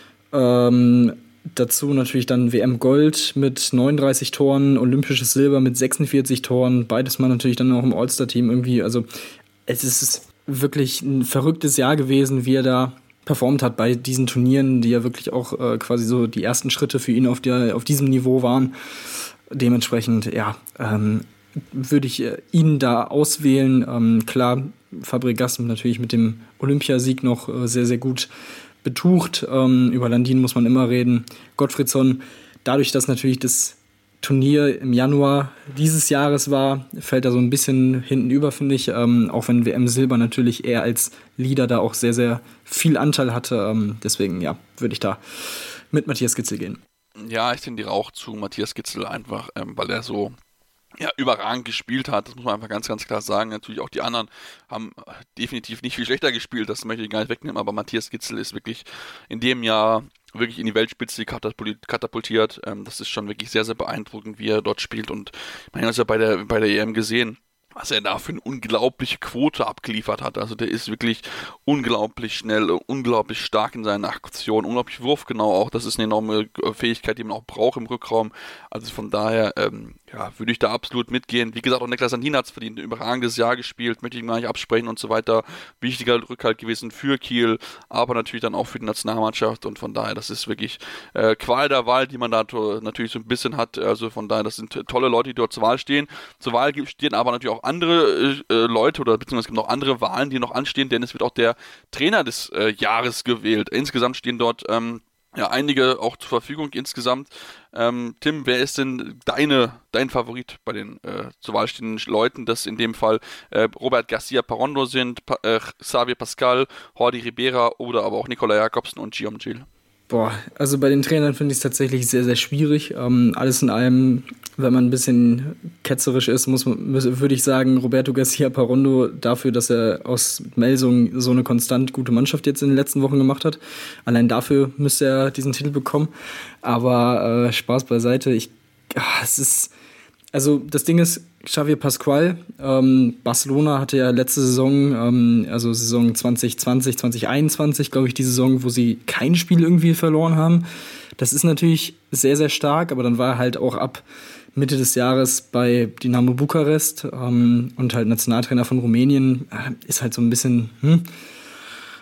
Ähm, dazu natürlich dann W M Gold mit neununddreißig Toren, olympisches Silber mit sechsundvierzig Toren, beides mal natürlich dann auch im All-Star-Team irgendwie. Also es ist wirklich ein verrücktes Jahr gewesen, wie er da performt hat bei diesen Turnieren, die ja wirklich auch äh, quasi so die ersten Schritte für ihn auf der auf diesem Niveau waren. Dementsprechend, ja, ähm, würde ich äh, ihn da auswählen. Ähm, klar, Fabregas natürlich mit dem Olympiasieg noch äh, sehr, sehr gut betucht. Ähm, über Landin muss man immer reden. Gottfriedson, dadurch, dass natürlich das Turnier im Januar dieses Jahres war, fällt er so ein bisschen hinten über, finde ich. Ähm, auch wenn W M Silber natürlich eher als Leader da auch sehr, sehr viel Anteil hatte. Ähm, deswegen, ja, würde ich da mit Matthias Gitzel gehen. Ja, ich tendiere auch zu Matthias Gitzel einfach, ähm, weil er so ja, überragend gespielt hat, das muss man einfach ganz, ganz klar sagen. Natürlich auch die anderen haben definitiv nicht viel schlechter gespielt, das möchte ich gar nicht wegnehmen, aber Matthias Gitzel ist wirklich in dem Jahr wirklich in die Weltspitze katapultiert. Ähm, das ist schon wirklich sehr, sehr beeindruckend, wie er dort spielt, und man hat es ja bei der, bei der E M gesehen, was er da für eine unglaubliche Quote abgeliefert hat. Also der ist wirklich unglaublich schnell, unglaublich stark in seinen Aktionen, unglaublich wurfgenau auch. Das ist eine enorme Fähigkeit, die man auch braucht im Rückraum. Also von daher ähm, ja, würde ich da absolut mitgehen. Wie gesagt, auch Niklas Landin hat es verdient, ein überragendes Jahr gespielt, möchte ich ihm gar nicht absprechen und so weiter. Wichtiger Rückhalt gewesen für Kiel, aber natürlich dann auch für die Nationalmannschaft, und von daher, das ist wirklich äh, Qual der Wahl, die man da to- natürlich so ein bisschen hat. Also von daher, das sind tolle Leute, die dort zur Wahl stehen. Zur Wahl stehen aber natürlich auch andere äh, Leute, oder beziehungsweise es gibt noch andere Wahlen, die noch anstehen, denn es wird auch der Trainer des äh, Jahres gewählt. Insgesamt stehen dort ähm, ja einige auch zur Verfügung insgesamt. Ähm, Tim, wer ist denn deine, dein Favorit bei den äh, zur Wahl stehenden Leuten, das in dem Fall äh, Robert Garcia Parondo sind, pa- äh, Xavier Pascal, Jordi Ribera oder aber auch Nikolai Jakobsen und Guillaume Gilles? Boah, also bei den Trainern finde ich es tatsächlich sehr, sehr schwierig. Ähm, alles in allem, wenn man ein bisschen ketzerisch ist, muss man, würde ich sagen, Roberto Garcia Parondo dafür, dass er aus Melsung so eine konstant gute Mannschaft jetzt in den letzten Wochen gemacht hat. Allein dafür müsste er diesen Titel bekommen. Aber äh, Spaß beiseite. Ich, ach, es ist, also das Ding ist, Xavier Pascual, ähm, Barcelona hatte ja letzte Saison, ähm, also Saison zwanzig zwanzig, zwanzig einundzwanzig, glaube ich, die Saison, wo sie kein Spiel irgendwie verloren haben. Das ist natürlich sehr, sehr stark, aber dann war er halt auch ab Mitte des Jahres bei Dinamo Bukarest ähm, und halt Nationaltrainer von Rumänien. Äh, ist halt so ein bisschen, hm,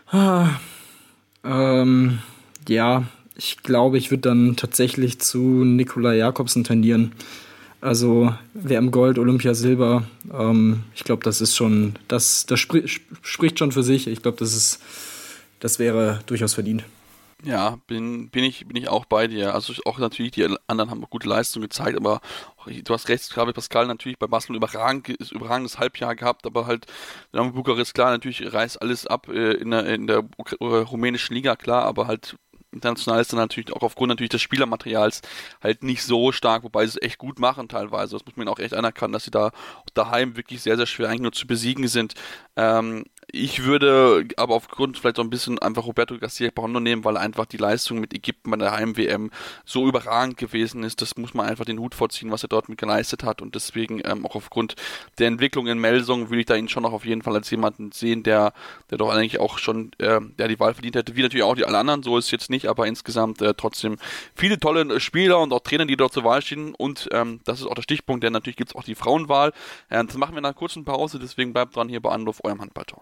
Ah, ähm, ja, ich glaube, ich würde dann tatsächlich zu Nikolai Jakobsen tendieren. Also W M Gold, Olympia Silber, ähm, ich glaube, das ist schon, das, das spri- spricht schon für sich. Ich glaube, das ist, das wäre durchaus verdient. Ja, bin, bin, ich, bin ich auch bei dir. Also auch natürlich, die anderen haben auch gute Leistung gezeigt, aber auch, du hast recht, Xavi Pascal natürlich bei Barcelona überragend, ist überragendes Halbjahr gehabt, aber halt Dynamo Bukarest, klar, natürlich reißt alles ab äh, in der, in der Uk- äh, rumänischen Liga, klar, aber halt international ist dann natürlich auch aufgrund natürlich des Spielermaterials halt nicht so stark, wobei sie es echt gut machen teilweise. Das muss man auch echt anerkennen, dass sie da auch daheim wirklich sehr, sehr schwer eigentlich nur zu besiegen sind. Ähm, ich würde aber aufgrund vielleicht auch ein bisschen einfach Roberto Garcia Pajondo nehmen, weil einfach die Leistung mit Ägypten bei der Heim-W M so überragend gewesen ist. Das muss man einfach den Hut vorziehen, was er dort mit geleistet hat, und deswegen ähm, auch aufgrund der Entwicklung in Melsung würde ich da ihn schon noch auf jeden Fall als jemanden sehen, der, der doch eigentlich auch schon äh, der die Wahl verdient hätte, wie natürlich auch die alle anderen, so ist es jetzt nicht, aber insgesamt äh, trotzdem viele tolle Spieler und auch Trainer, die dort zur Wahl stehen, und ähm, das ist auch der Stichpunkt, denn natürlich gibt es auch die Frauenwahl. Äh, das machen wir nach einer kurzen Pause, deswegen bleibt dran hier bei Anruf, eurem Handball-Talk.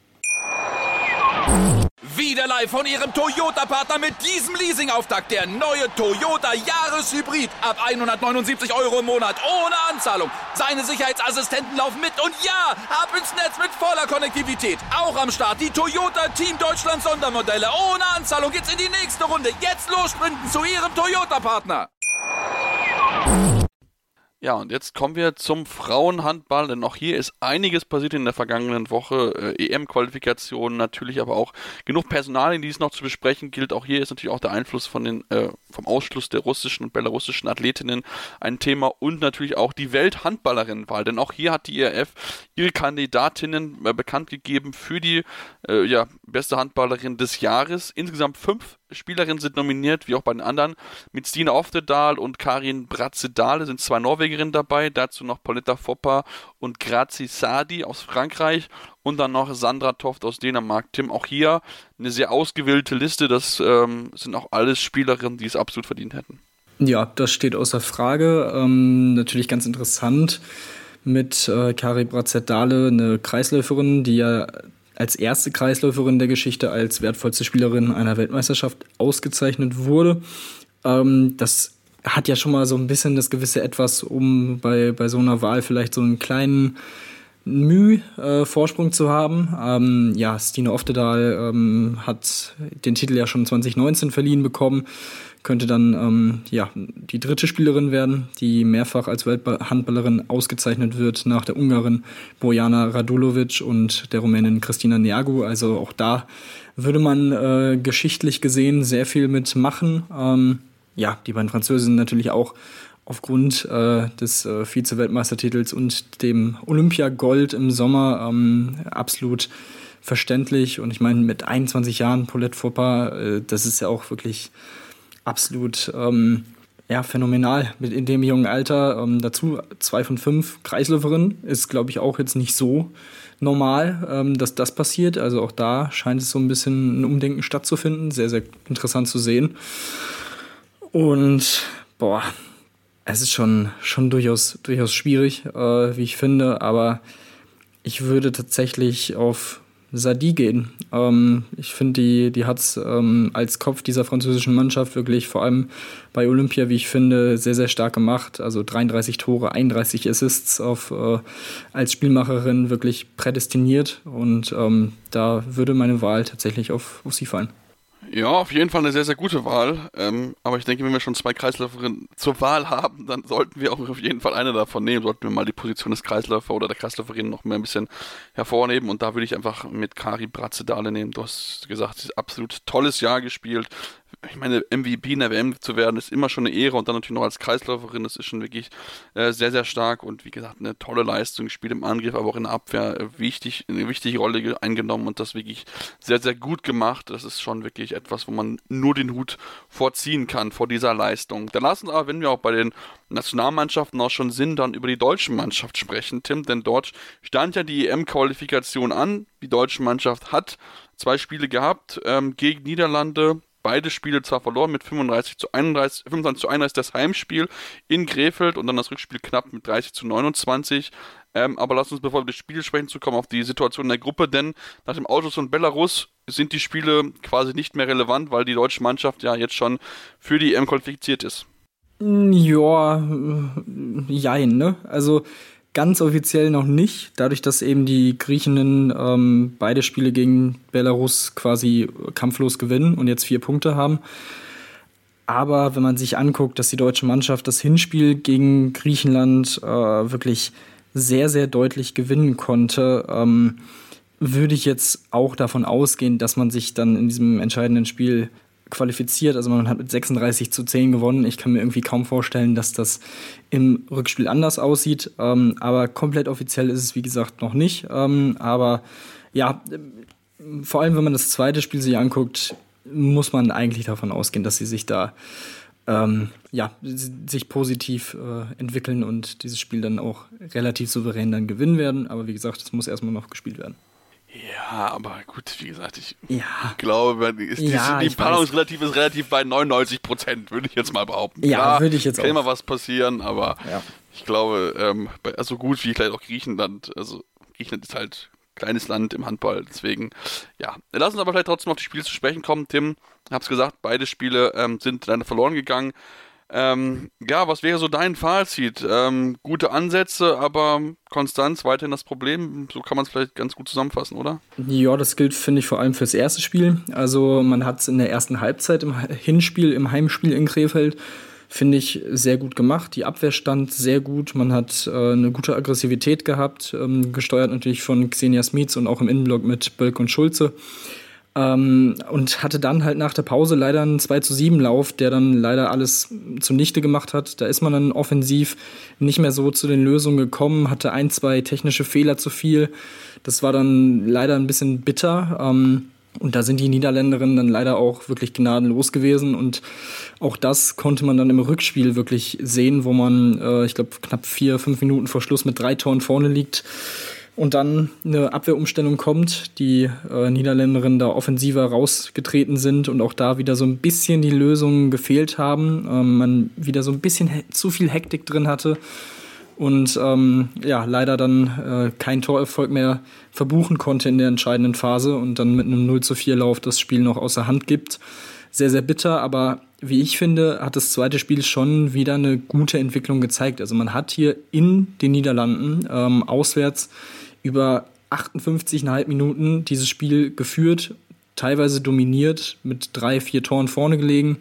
Wieder live von Ihrem Toyota-Partner mit diesem Leasing-Auftakt. Der neue Toyota Jahreshybrid. Ab hundertneunundsiebzig Euro im Monat. Ohne Anzahlung. Seine Sicherheitsassistenten laufen mit. Und ja, ab ins Netz mit voller Konnektivität. Auch am Start die Toyota Team Deutschland Sondermodelle. Ohne Anzahlung geht's in die nächste Runde. Jetzt los sprinten zu Ihrem Toyota-Partner. Ja, und jetzt kommen wir zum Frauenhandball, denn auch hier ist einiges passiert in der vergangenen Woche. Äh, E M-Qualifikation, natürlich aber auch genug Personalien, die es noch zu besprechen gilt. Auch hier ist natürlich auch der Einfluss von den, äh, vom Ausschluss der russischen und belarussischen Athletinnen ein Thema, und natürlich auch die Welthandballerinnenwahl, denn auch hier hat die I R F ihre Kandidatinnen äh, bekannt gegeben für die äh, ja, beste Handballerin des Jahres. Insgesamt fünf Spielerinnen sind nominiert, wie auch bei den anderen. Mit Stina Oftedal und Karin Bratzedale sind zwei Norwegerinnen dabei, dazu noch Pauletta Foppa und Grazi Sadi aus Frankreich und dann noch Sandra Toft aus Dänemark. Tim, auch hier eine sehr ausgewählte Liste, das ähm, sind auch alles Spielerinnen, die es absolut verdient hätten. Ja, das steht außer Frage. Ähm, natürlich ganz interessant mit äh, Karin Bratzedale, eine Kreisläuferin, die ja als erste Kreisläuferin der Geschichte als wertvollste Spielerin einer Weltmeisterschaft ausgezeichnet wurde. Ähm, das hat ja schon mal so ein bisschen das gewisse Etwas, um bei, bei so einer Wahl vielleicht so einen kleinen Mühe-Vorsprung äh, zu haben. Ähm, ja, Stina Oftedal ähm, hat den Titel ja schon zwanzig neunzehn verliehen bekommen, könnte dann ähm, ja, die dritte Spielerin werden, die mehrfach als Welthandballerin ausgezeichnet wird, nach der Ungarin Bojana Radulovic und der Rumänin Cristina Neagu. Also auch da würde man äh, geschichtlich gesehen sehr viel mitmachen. Ähm, ja, die beiden Französinnen natürlich auch aufgrund äh, des äh, Vize-Weltmeistertitels und dem Olympiagold im Sommer ähm, absolut verständlich. Und ich meine, mit einundzwanzig Jahren Paulette Foppa, äh, das ist ja auch wirklich absolut ähm, ja, phänomenal mit in dem jungen Alter. Ähm, dazu zwei von fünf Kreisläuferinnen ist, glaube ich, auch jetzt nicht so normal, ähm, dass das passiert. Also auch da scheint es so ein bisschen ein Umdenken stattzufinden. Sehr, sehr interessant zu sehen. Und boah, es ist schon, schon durchaus, durchaus schwierig, äh, wie ich finde. Aber ich würde tatsächlich auf Sadi gehen. Ähm, ich finde, die, die hat es ähm, als Kopf dieser französischen Mannschaft wirklich vor allem bei Olympia, wie ich finde, sehr, sehr stark gemacht. Also dreiunddreißig Tore, einunddreißig Assists auf, äh, als Spielmacherin wirklich prädestiniert. Und ähm, da würde meine Wahl tatsächlich auf, auf sie fallen. Ja, auf jeden Fall eine sehr, sehr gute Wahl. Ähm, aber ich denke, wenn wir schon zwei Kreisläuferinnen zur Wahl haben, dann sollten wir auch auf jeden Fall eine davon nehmen. Sollten wir mal die Position des Kreisläufer oder der Kreisläuferin noch mehr ein bisschen hervornehmen. Und da würde ich einfach mit Karin Bratzedale nehmen. Du hast gesagt, sie hat absolut tolles Jahr gespielt. Ich meine, M V P in der W M zu werden, ist immer schon eine Ehre, und dann natürlich noch als Kreisläuferin, das ist schon wirklich äh, sehr, sehr stark, und wie gesagt, eine tolle Leistung, spielt im Angriff, aber auch in der Abwehr äh, wichtig, eine wichtige Rolle eingenommen und das wirklich sehr, sehr gut gemacht. Das ist schon wirklich etwas, wo man nur den Hut vorziehen kann vor dieser Leistung. Dann lassen wir aber, wenn wir auch bei den Nationalmannschaften auch schon sind, dann über die deutsche Mannschaft sprechen, Tim, denn dort stand ja die E M-Qualifikation an. Die deutsche Mannschaft hat zwei Spiele gehabt ähm, gegen Niederlande. Beide Spiele zwar verloren mit fünfunddreißig zu einunddreißig, fünfundzwanzig zu einunddreißig das Heimspiel in Krefeld und dann das Rückspiel knapp mit dreißig zu neunundzwanzig. Ähm, aber lass uns, bevor wir das Spiel sprechen, zu kommen, auf die Situation in der Gruppe, denn nach dem Ausschluss von Belarus sind die Spiele quasi nicht mehr relevant, weil die deutsche Mannschaft ja jetzt schon für die E M qualifiziert ist. Ja, jein, ne? Also ganz offiziell noch nicht, dadurch, dass eben die Griechinnen ähm, beide Spiele gegen Belarus quasi kampflos gewinnen und jetzt vier Punkte haben. Aber wenn man sich anguckt, dass die deutsche Mannschaft das Hinspiel gegen Griechenland äh, wirklich sehr, sehr deutlich gewinnen konnte, ähm, würde ich jetzt auch davon ausgehen, dass man sich dann in diesem entscheidenden Spiel qualifiziert. Also man hat mit sechsunddreißig zu zehn gewonnen. Ich kann mir irgendwie kaum vorstellen, dass das im Rückspiel anders aussieht. Ähm, aber komplett offiziell ist es, wie gesagt, noch nicht. Ähm, aber ja, vor allem, wenn man das zweite Spiel sich anguckt, muss man eigentlich davon ausgehen, dass sie sich da ähm, ja, sich positiv äh, entwickeln und dieses Spiel dann auch relativ souverän dann gewinnen werden. Aber wie gesagt, es muss erstmal noch gespielt werden. Ja, aber gut, wie gesagt, ich ja. glaube, ist die, ja, die Paarungsrelativ ist relativ bei neunundneunzig Prozent, würde ich jetzt mal behaupten. Ja, würde ich jetzt kann auch. Kann immer was passieren, aber ja. ich glaube, ähm, bei, also gut wie vielleicht auch Griechenland, also Griechenland ist halt ein kleines Land im Handball, deswegen, ja. Lass uns aber vielleicht trotzdem auf die Spiele zu sprechen kommen. Tim, hab's gesagt, beide Spiele ähm, sind leider verloren gegangen. Ähm, ja, was wäre so dein Fazit? Ähm, gute Ansätze, aber Konstanz weiterhin das Problem. So kann man es vielleicht ganz gut zusammenfassen, oder? Ja, das gilt, finde ich, vor allem fürs erste Spiel. Also man hat es in der ersten Halbzeit im Hinspiel, im Heimspiel in Krefeld, finde ich, sehr gut gemacht. Die Abwehr stand sehr gut. Man hat äh, eine gute Aggressivität gehabt, ähm, gesteuert natürlich von Xenia Smits und auch im Innenblock mit Bölk und Schulze. Ähm, und hatte dann halt nach der Pause leider einen zwei zu sieben Lauf, der dann leider alles zunichte gemacht hat. Da ist man dann offensiv nicht mehr so zu den Lösungen gekommen, hatte ein, zwei technische Fehler zu viel. Das war dann leider ein bisschen bitter. Ähm, und da sind die Niederländerinnen dann leider auch wirklich gnadenlos gewesen. Und auch das konnte man dann im Rückspiel wirklich sehen, wo man, äh, ich glaube, knapp vier, fünf Minuten vor Schluss mit drei Toren vorne liegt. Und dann eine Abwehrumstellung kommt, die äh, Niederländerinnen da offensiver rausgetreten sind und auch da wieder so ein bisschen die Lösungen gefehlt haben. Ähm, man wieder so ein bisschen he- zu viel Hektik drin hatte und ähm, ja, leider dann äh, kein Torerfolg mehr verbuchen konnte in der entscheidenden Phase und dann mit einem null zu vier Lauf das Spiel noch außer Hand gibt. Sehr, sehr bitter, aber wie ich finde, hat das zweite Spiel schon wieder eine gute Entwicklung gezeigt. Also man hat hier in den Niederlanden ähm, auswärts über achtundfünfzig Komma fünf Minuten dieses Spiel geführt, teilweise dominiert, mit drei, vier Toren vorne gelegen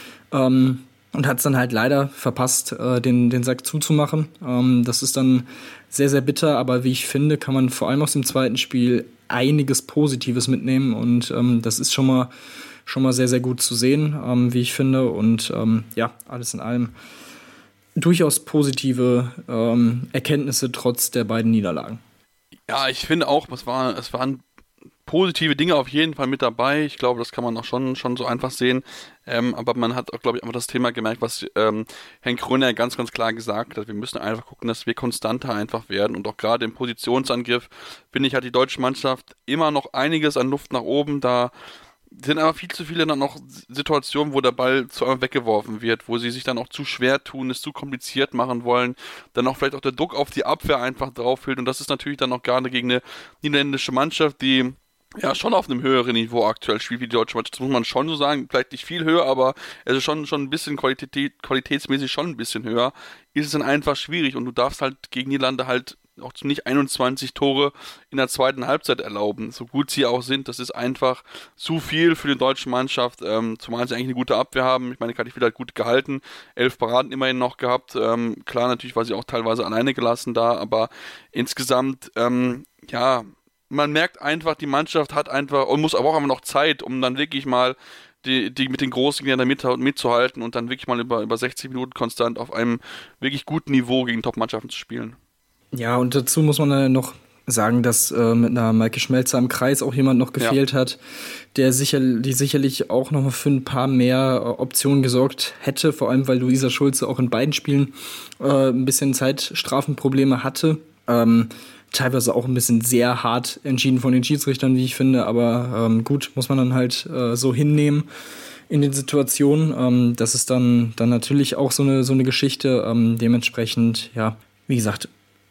ähm, und hat es dann halt leider verpasst, äh, den, den Sack zuzumachen. Ähm, das ist dann sehr, sehr bitter, aber wie ich finde, kann man vor allem aus dem zweiten Spiel einiges Positives mitnehmen und ähm, das ist schon mal, schon mal sehr, sehr gut zu sehen, ähm, wie ich finde. Und ähm, ja, alles in allem durchaus positive ähm, Erkenntnisse trotz der beiden Niederlagen. Ja, ich finde auch, es, war, es waren positive Dinge auf jeden Fall mit dabei. Ich glaube, das kann man auch schon, schon so einfach sehen. Ähm, aber man hat auch, glaube ich, einfach das Thema gemerkt, was ähm, Henk Gröner ganz, ganz klar gesagt hat. Wir müssen einfach gucken, dass wir konstanter einfach werden. Und auch gerade im Positionsangriff, finde ich, hat die deutsche Mannschaft immer noch einiges an Luft nach oben. Da sind aber viel zu viele dann noch Situationen, wo der Ball zu einmal weggeworfen wird, wo sie sich dann auch zu schwer tun, es zu kompliziert machen wollen, dann auch vielleicht auch der Druck auf die Abwehr einfach drauf fällt und das ist natürlich dann auch gerade gegen eine niederländische Mannschaft, die ja schon auf einem höheren Niveau aktuell spielt wie die deutsche Mannschaft, das muss man schon so sagen, vielleicht nicht viel höher, aber es ist schon, schon ein bisschen Qualität, qualitätsmäßig schon ein bisschen höher, ist es dann einfach schwierig und du darfst halt gegen Niederlande halt auch nicht einundzwanzig Tore in der zweiten Halbzeit erlauben, so gut sie auch sind, das ist einfach zu viel für die deutsche Mannschaft, ähm, zumal sie eigentlich eine gute Abwehr haben, ich meine, Kathi Wiel hat gut gehalten, elf Paraden immerhin noch gehabt, ähm, klar, natürlich war sie auch teilweise alleine gelassen da, aber insgesamt, ähm, ja, man merkt einfach, die Mannschaft hat einfach, und muss aber auch einfach noch Zeit, um dann wirklich mal die, die mit den Großen Gegnern mit, mitzuhalten und dann wirklich mal über, über sechzig Minuten konstant auf einem wirklich guten Niveau gegen Top-Mannschaften zu spielen. Ja, und dazu muss man dann noch sagen, dass äh, mit einer Maike Schmelzer im Kreis auch jemand noch gefehlt ja. hat, der sicher, die sicherlich auch noch mal für ein paar mehr äh, Optionen gesorgt hätte, vor allem weil Luisa Schulze auch in beiden Spielen äh, ein bisschen Zeitstrafenprobleme hatte. Ähm, teilweise auch ein bisschen sehr hart entschieden von den Schiedsrichtern, wie ich finde, aber ähm, gut, muss man dann halt äh, so hinnehmen in den Situationen. Ähm, das ist dann, dann natürlich auch so eine, so eine Geschichte. Ähm, dementsprechend, ja, wie gesagt,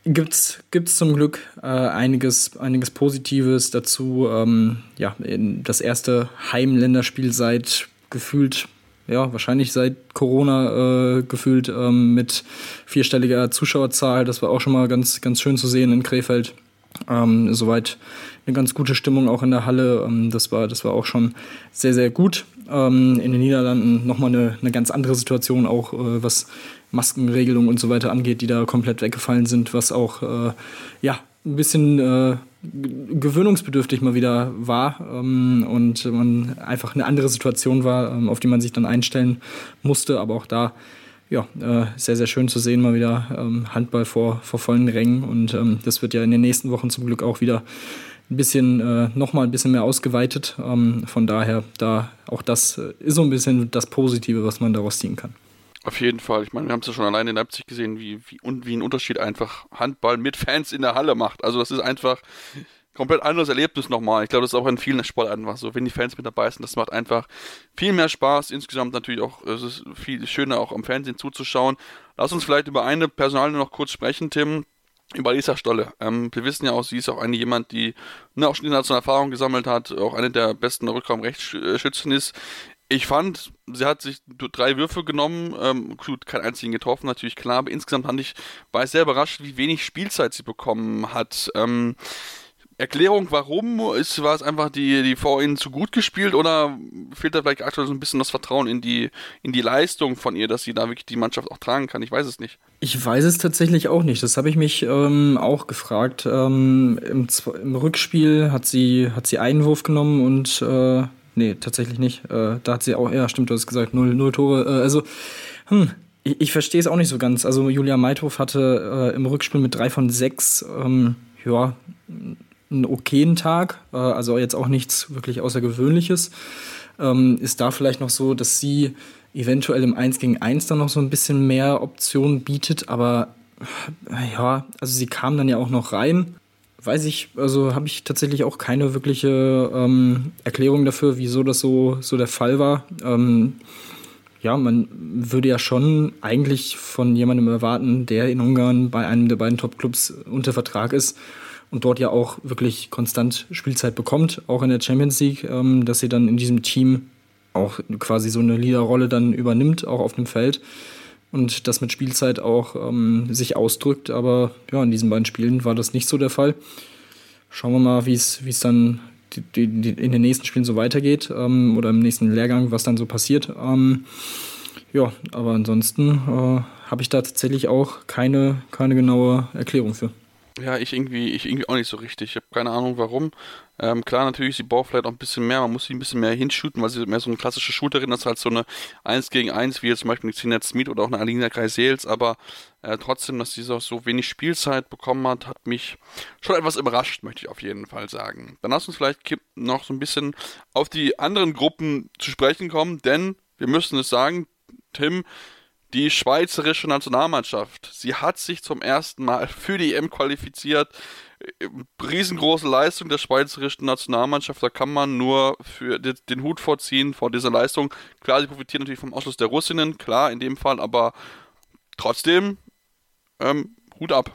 Gibt's, gibt's zum Glück äh, einiges, einiges Positives dazu. Ähm, ja, das erste Heimländerspiel seit gefühlt, ja, wahrscheinlich seit Corona äh, gefühlt ähm, mit vierstelliger Zuschauerzahl. Das war auch schon mal ganz, ganz schön zu sehen in Krefeld. Ähm, soweit eine ganz gute Stimmung auch in der Halle. Ähm, das war, das war auch schon sehr, sehr gut. Ähm, in den Niederlanden nochmal eine, eine ganz andere Situation, auch äh, was Maskenregelungen und so weiter angeht, die da komplett weggefallen sind, was auch äh, ja, ein bisschen äh, gewöhnungsbedürftig mal wieder war ähm, und man einfach eine andere Situation war, ähm, auf die man sich dann einstellen musste. Aber auch da ja, äh, sehr, sehr schön zu sehen, mal wieder ähm, Handball vor, vor vollen Rängen. Und ähm, das wird ja in den nächsten Wochen zum Glück auch wieder ein bisschen, äh, nochmal ein bisschen mehr ausgeweitet. Ähm, von daher, da auch das äh, ist so ein bisschen das Positive, was man daraus ziehen kann. Auf jeden Fall. Ich meine, wir haben es ja schon allein in Leipzig gesehen, wie, wie, und wie ein Unterschied einfach Handball mit Fans in der Halle macht. Also das ist einfach ein komplett anderes Erlebnis nochmal. Ich glaube, das ist auch in vielen Sportarten einfach so. Wenn die Fans mit dabei sind, das macht einfach viel mehr Spaß. Insgesamt natürlich auch, es ist viel schöner auch am Fernsehen zuzuschauen. Lass uns vielleicht über eine Personalie noch kurz sprechen, Tim. Über Lisa Stolle. Ähm, wir wissen ja auch, sie ist auch eine jemand, die ne, auch schon internationale Erfahrung gesammelt hat, auch eine der besten Rückraumrechtsschützen ist. Ich fand, sie hat sich drei Würfe genommen, ähm, gut, keinen einzigen getroffen, natürlich klar, aber insgesamt fand ich, war ich sehr überrascht, wie wenig Spielzeit sie bekommen hat. Ähm, Erklärung, warum? Ist, war es einfach die, die vor ihnen zu gut gespielt oder fehlt da vielleicht aktuell so ein bisschen das Vertrauen in die, in die Leistung von ihr, dass sie da wirklich die Mannschaft auch tragen kann? Ich weiß es nicht. Ich weiß es tatsächlich auch nicht. Das habe ich mich ähm, auch gefragt. Ähm, im, im Rückspiel hat sie, hat sie einen Wurf genommen und äh, nee, tatsächlich nicht. Äh, da hat sie auch, ja stimmt, du hast gesagt, null, null Tore. Äh, also, hm, ich, ich verstehe es auch nicht so ganz. Also Julia Meithof hatte äh, im Rückspiel mit drei von sechs, ähm, ja, einen okayen Tag, äh, also jetzt auch nichts wirklich Außergewöhnliches. Ähm, ist da vielleicht noch so, dass sie eventuell im eins gegen eins dann noch so ein bisschen mehr Optionen bietet, aber äh, ja, also sie kam dann ja auch noch rein. Weiß ich, also habe ich tatsächlich auch keine wirkliche ähm, Erklärung dafür, wieso das so, so der Fall war. Ähm, ja, man würde ja schon eigentlich von jemandem erwarten, der in Ungarn bei einem der beiden Top-Clubs unter Vertrag ist und dort ja auch wirklich konstant Spielzeit bekommt, auch in der Champions League, ähm, dass sie dann in diesem Team auch quasi so eine Leaderrolle dann übernimmt, auch auf dem Feld. Und das mit Spielzeit auch ähm, sich ausdrückt. Aber ja, in diesen beiden Spielen war das nicht so der Fall. Schauen wir mal, wie es dann die, die, in den nächsten Spielen so weitergeht ähm, oder im nächsten Lehrgang, was dann so passiert. Ähm, ja, aber ansonsten äh, habe ich da tatsächlich auch keine, keine genaue Erklärung für. Ja, ich irgendwie, ich irgendwie auch nicht so richtig. Ich habe keine Ahnung, warum. Ähm, klar, natürlich, sie braucht vielleicht auch ein bisschen mehr. Man muss sie ein bisschen mehr hinshooten, weil sie mehr so eine klassische Shooterin ist, als so eine eins gegen eins, wie jetzt zum Beispiel eine Xenia Smith oder auch eine Alina Kreisels. Aber äh, trotzdem, dass sie so, so wenig Spielzeit bekommen hat, hat mich schon etwas überrascht, möchte ich auf jeden Fall sagen. Dann lass uns vielleicht noch so ein bisschen auf die anderen Gruppen zu sprechen kommen, denn wir müssen es sagen, Tim, die schweizerische Nationalmannschaft, sie hat sich zum ersten Mal für die E M qualifiziert. Riesengroße Leistung der schweizerischen Nationalmannschaft, da kann man nur für den Hut vorziehen vor dieser Leistung. Klar, sie profitieren natürlich vom Ausschluss der Russinnen, klar in dem Fall, aber trotzdem ähm, Hut ab.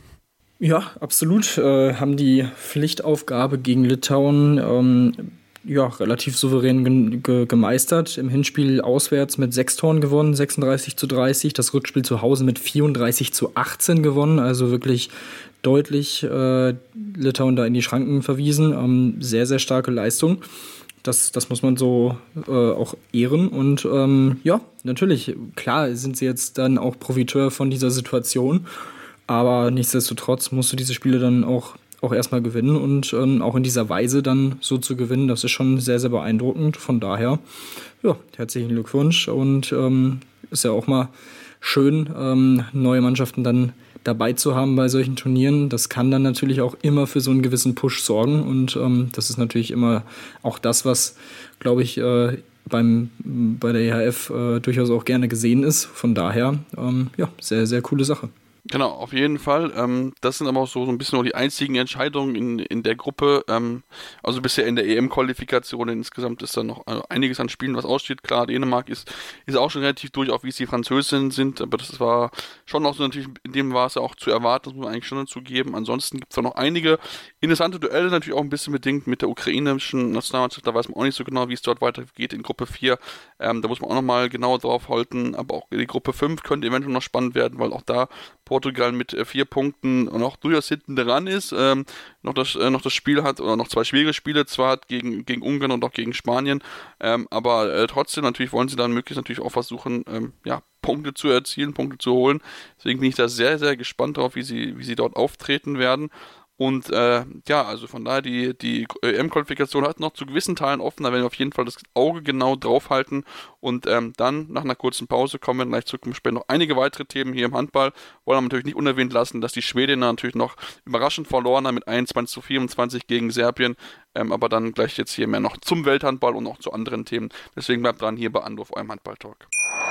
Ja, absolut. Äh, haben die Pflichtaufgabe gegen Litauen ähm, ja, relativ souverän ge- ge- gemeistert. Im Hinspiel auswärts mit sechs Toren gewonnen, sechsunddreißig zu dreißig. Das Rückspiel zu Hause mit vierunddreißig zu achtzehn gewonnen. Also wirklich deutlich äh, Litauen da in die Schranken verwiesen. Ähm, sehr, sehr starke Leistung. Das, das muss man so äh, auch ehren. Und ähm, ja, natürlich, klar sind sie jetzt dann auch Profiteur von dieser Situation. Aber nichtsdestotrotz musst du diese Spiele dann auch auch erstmal gewinnen und ähm, auch in dieser Weise dann so zu gewinnen, das ist schon sehr, sehr beeindruckend. Von daher, ja, herzlichen Glückwunsch und ähm, ist ja auch mal schön, ähm, neue Mannschaften dann dabei zu haben bei solchen Turnieren. Das kann dann natürlich auch immer für so einen gewissen Push sorgen und ähm, das ist natürlich immer auch das, was, glaube ich, äh, beim, bei der E H F äh, durchaus auch gerne gesehen ist. Von daher, ähm, ja, sehr, sehr coole Sache. Genau, auf jeden Fall. Ähm, das sind aber auch so, so ein bisschen nur die einzigen Entscheidungen in, in der Gruppe. Ähm, also bisher in der E M-Qualifikation insgesamt ist da noch äh, einiges an Spielen, was aussteht. Klar, Dänemark ist, ist auch schon relativ durch, auch wie es die Französinnen sind. Aber das war schon noch so natürlich, in dem war es ja auch zu erwarten, das muss man eigentlich schon dazu geben. Ansonsten gibt es da noch einige interessante Duelle, natürlich auch ein bisschen bedingt mit der ukrainischen Nationalmannschaft. Da weiß man auch nicht so genau, wie es dort weitergeht in Gruppe vier. Ähm, da muss man auch nochmal genauer drauf halten. Aber auch die Gruppe fünf könnte eventuell noch spannend werden, weil auch da Portugal mit äh, vier Punkten und auch durchaus hinten dran ist, ähm, noch, das, äh, noch das Spiel hat, oder noch zwei schwierige Spiele zwar hat, gegen, gegen Ungarn und auch gegen Spanien, ähm, aber äh, trotzdem natürlich wollen sie dann möglichst natürlich auch versuchen, ähm, ja, Punkte zu erzielen, Punkte zu holen. Deswegen bin ich da sehr, sehr gespannt drauf, wie sie, wie sie dort auftreten werden. Und äh, ja, also von daher, die, die E M-Qualifikation hat noch zu gewissen Teilen offen, da werden wir auf jeden Fall das Auge genau draufhalten. Und ähm, dann, nach einer kurzen Pause, kommen wir gleich zurück und später noch einige weitere Themen hier im Handball. Wollen wir natürlich nicht unerwähnt lassen, dass die Schwedinnen natürlich noch überraschend verloren haben mit einundzwanzig zu vierundzwanzig gegen Serbien. Ähm, aber dann gleich jetzt hier mehr noch zum Welthandball und auch zu anderen Themen. Deswegen bleibt dran hier bei Anruf, eurem Handball-Talk.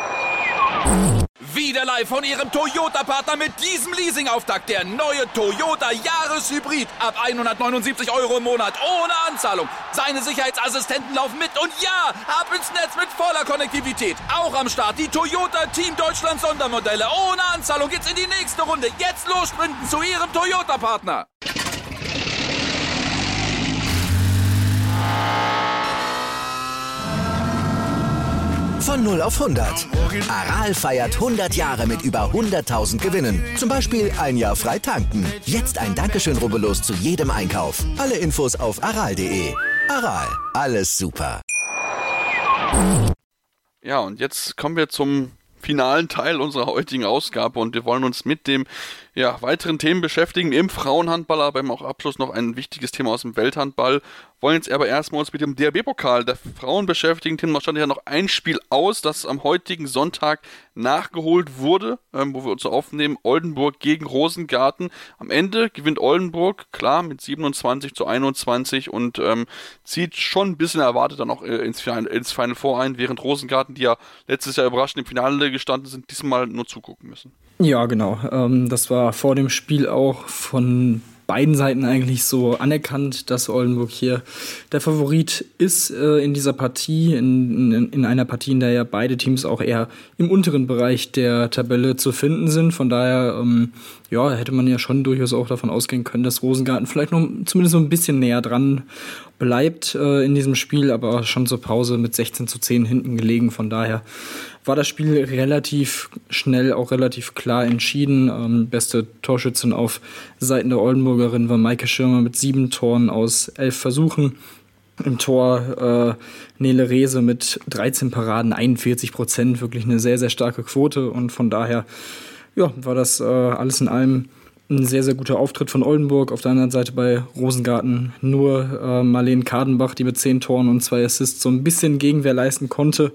Wieder live von Ihrem Toyota-Partner mit diesem Leasing-Auftakt. Der neue Toyota Jahreshybrid. Ab hundertneunundsiebzig Euro im Monat. Ohne Anzahlung. Seine Sicherheitsassistenten laufen mit. Und ja, ab ins Netz mit voller Konnektivität. Auch am Start die Toyota Team Deutschland Sondermodelle. Ohne Anzahlung geht's in die nächste Runde. Jetzt los sprinten zu Ihrem Toyota-Partner. Von null auf hundert. Aral feiert hundert Jahre mit über hunderttausend Gewinnen. Zum Beispiel ein Jahr frei tanken. Jetzt ein Dankeschön, rubbellos zu jedem Einkauf. Alle Infos auf aral punkt de. Aral, alles super. Ja, und jetzt kommen wir zum finalen Teil unserer heutigen Ausgabe und wir wollen uns mit dem ja, weiteren Themen beschäftigen im Frauenhandball, aber eben auch Abschluss noch ein wichtiges Thema aus dem Welthandball. Wollen jetzt aber erstmal uns mit dem D H B-Pokal der Frauen beschäftigen. Tim, noch stand ja noch ein Spiel aus, das am heutigen Sonntag nachgeholt wurde, ähm, wo wir uns so aufnehmen, Oldenburg gegen Rosengarten. Am Ende gewinnt Oldenburg, klar, mit siebenundzwanzig zu einundzwanzig und ähm, zieht schon ein bisschen erwartet dann auch äh, ins, ins Final Four ein, während Rosengarten, die ja letztes Jahr überraschend im Finale gestanden sind, diesmal nur zugucken müssen. Ja, genau. Ähm, das war vor dem Spiel auch von beiden Seiten eigentlich so anerkannt, dass Oldenburg hier der Favorit ist äh, in dieser Partie, in, in, in einer Partie, in der ja beide Teams auch eher im unteren Bereich der Tabelle zu finden sind. Von daher ähm, ja, hätte man ja schon durchaus auch davon ausgehen können, dass Rosengarten vielleicht noch zumindest so ein bisschen näher dran bleibt äh, in diesem Spiel, aber schon zur Pause mit sechzehn zu zehn hinten gelegen. Von daher war das Spiel relativ schnell, auch relativ klar entschieden. Ähm, beste Torschützin auf Seiten der Oldenburgerin war Maike Schirmer mit sieben Toren aus elf Versuchen. Im Tor äh, Nele Rehse mit dreizehn Paraden, einundvierzig Prozent, wirklich eine sehr, sehr starke Quote. Und von daher ja, war das äh, alles in allem ein sehr, sehr guter Auftritt von Oldenburg. Auf der anderen Seite bei Rosengarten nur äh, Marlene Kadenbach, die mit zehn Toren und zwei Assists so ein bisschen Gegenwehr leisten konnte.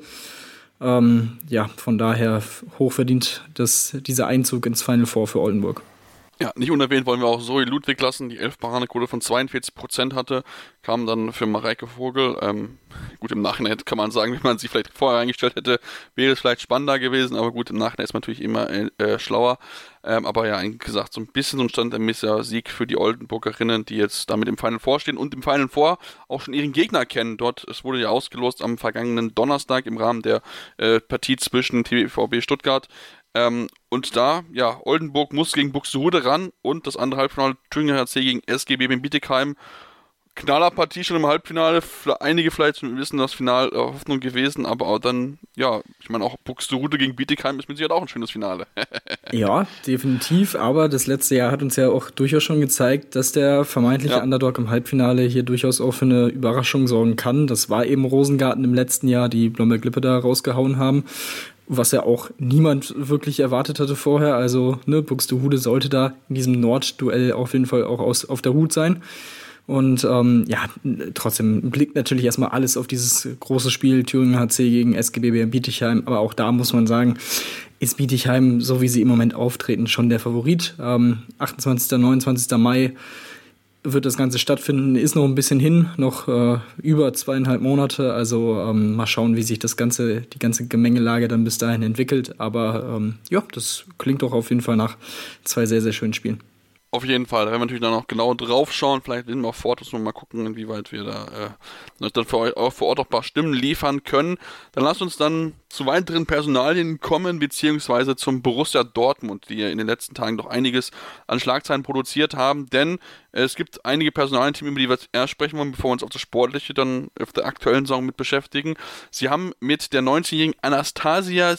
Ähm, ja, von daher hochverdient das, dieser Einzug ins Final Four für Oldenburg. Ja, nicht unerwähnt wollen wir auch Zoe Ludwig lassen, die elf Paradenquote von zweiundvierzig Prozent hatte, kam dann für Mareike Vogel. Ähm, gut, im Nachhinein kann man sagen, wenn man sie vielleicht vorher eingestellt hätte, wäre es vielleicht spannender gewesen, aber gut, im Nachhinein ist man natürlich immer äh, schlauer. Ähm, aber ja, wie gesagt, so ein bisschen so ein standardmäßiger Sieg für die Oldenburgerinnen, die jetzt damit im Final Four stehen und im Final Four auch schon ihren Gegner kennen. Dort, es wurde ja ausgelost am vergangenen Donnerstag im Rahmen der äh, Partie zwischen T V B Stuttgart. Ähm, und da, ja, Oldenburg muss gegen Buxtehude ran und das andere Halbfinale Thüringer H C gegen S G B Bietigheim. Knallerpartie schon im Halbfinale, für einige vielleicht wissen das Finale äh, Hoffnung gewesen, aber auch dann, ja, ich meine auch Buxtehude gegen Bietigheim ist mit Sicherheit auch ein schönes Finale. Ja, definitiv, aber das letzte Jahr hat uns ja auch durchaus schon gezeigt, dass der vermeintliche ja. Underdog im Halbfinale hier durchaus auch für eine Überraschung sorgen kann. Das war eben Rosengarten im letzten Jahr, die Blomberg-Lippe da rausgehauen haben, was ja auch niemand wirklich erwartet hatte vorher. Also ne, Buxtehude sollte da in diesem Nordduell auf jeden Fall auch aus, auf der Hut sein. Und ähm, ja, trotzdem blickt natürlich erstmal alles auf dieses große Spiel Thüringer H C gegen S G B Bietigheim. Aber auch da muss man sagen, ist Bietigheim, so wie sie im Moment auftreten, schon der Favorit. Ähm, achtundzwanzigsten und neunundzwanzigsten Mai wird das Ganze stattfinden, ist noch ein bisschen hin, noch äh, über zweieinhalb Monate. Also ähm, mal schauen, wie sich das ganze, die ganze Gemengelage dann bis dahin entwickelt. Aber ähm, ja, das klingt doch auf jeden Fall nach zwei sehr, sehr schönen Spielen. Auf jeden Fall, da werden wir natürlich dann auch genau drauf schauen. Vielleicht nehmen wir auch Fotos und mal gucken, inwieweit wir da äh, dann für euch auch vor Ort auch ein paar Stimmen liefern können. Dann lasst uns dann zu weiteren Personalien kommen, beziehungsweise zum Borussia Dortmund, die ja in den letzten Tagen doch einiges an Schlagzeilen produziert haben. Denn es gibt einige Personalien, über die wir erst sprechen wollen, bevor wir uns auf das Sportliche dann auf der aktuellen Saison mit beschäftigen. Sie haben mit der neunzehnjährigen Anastasia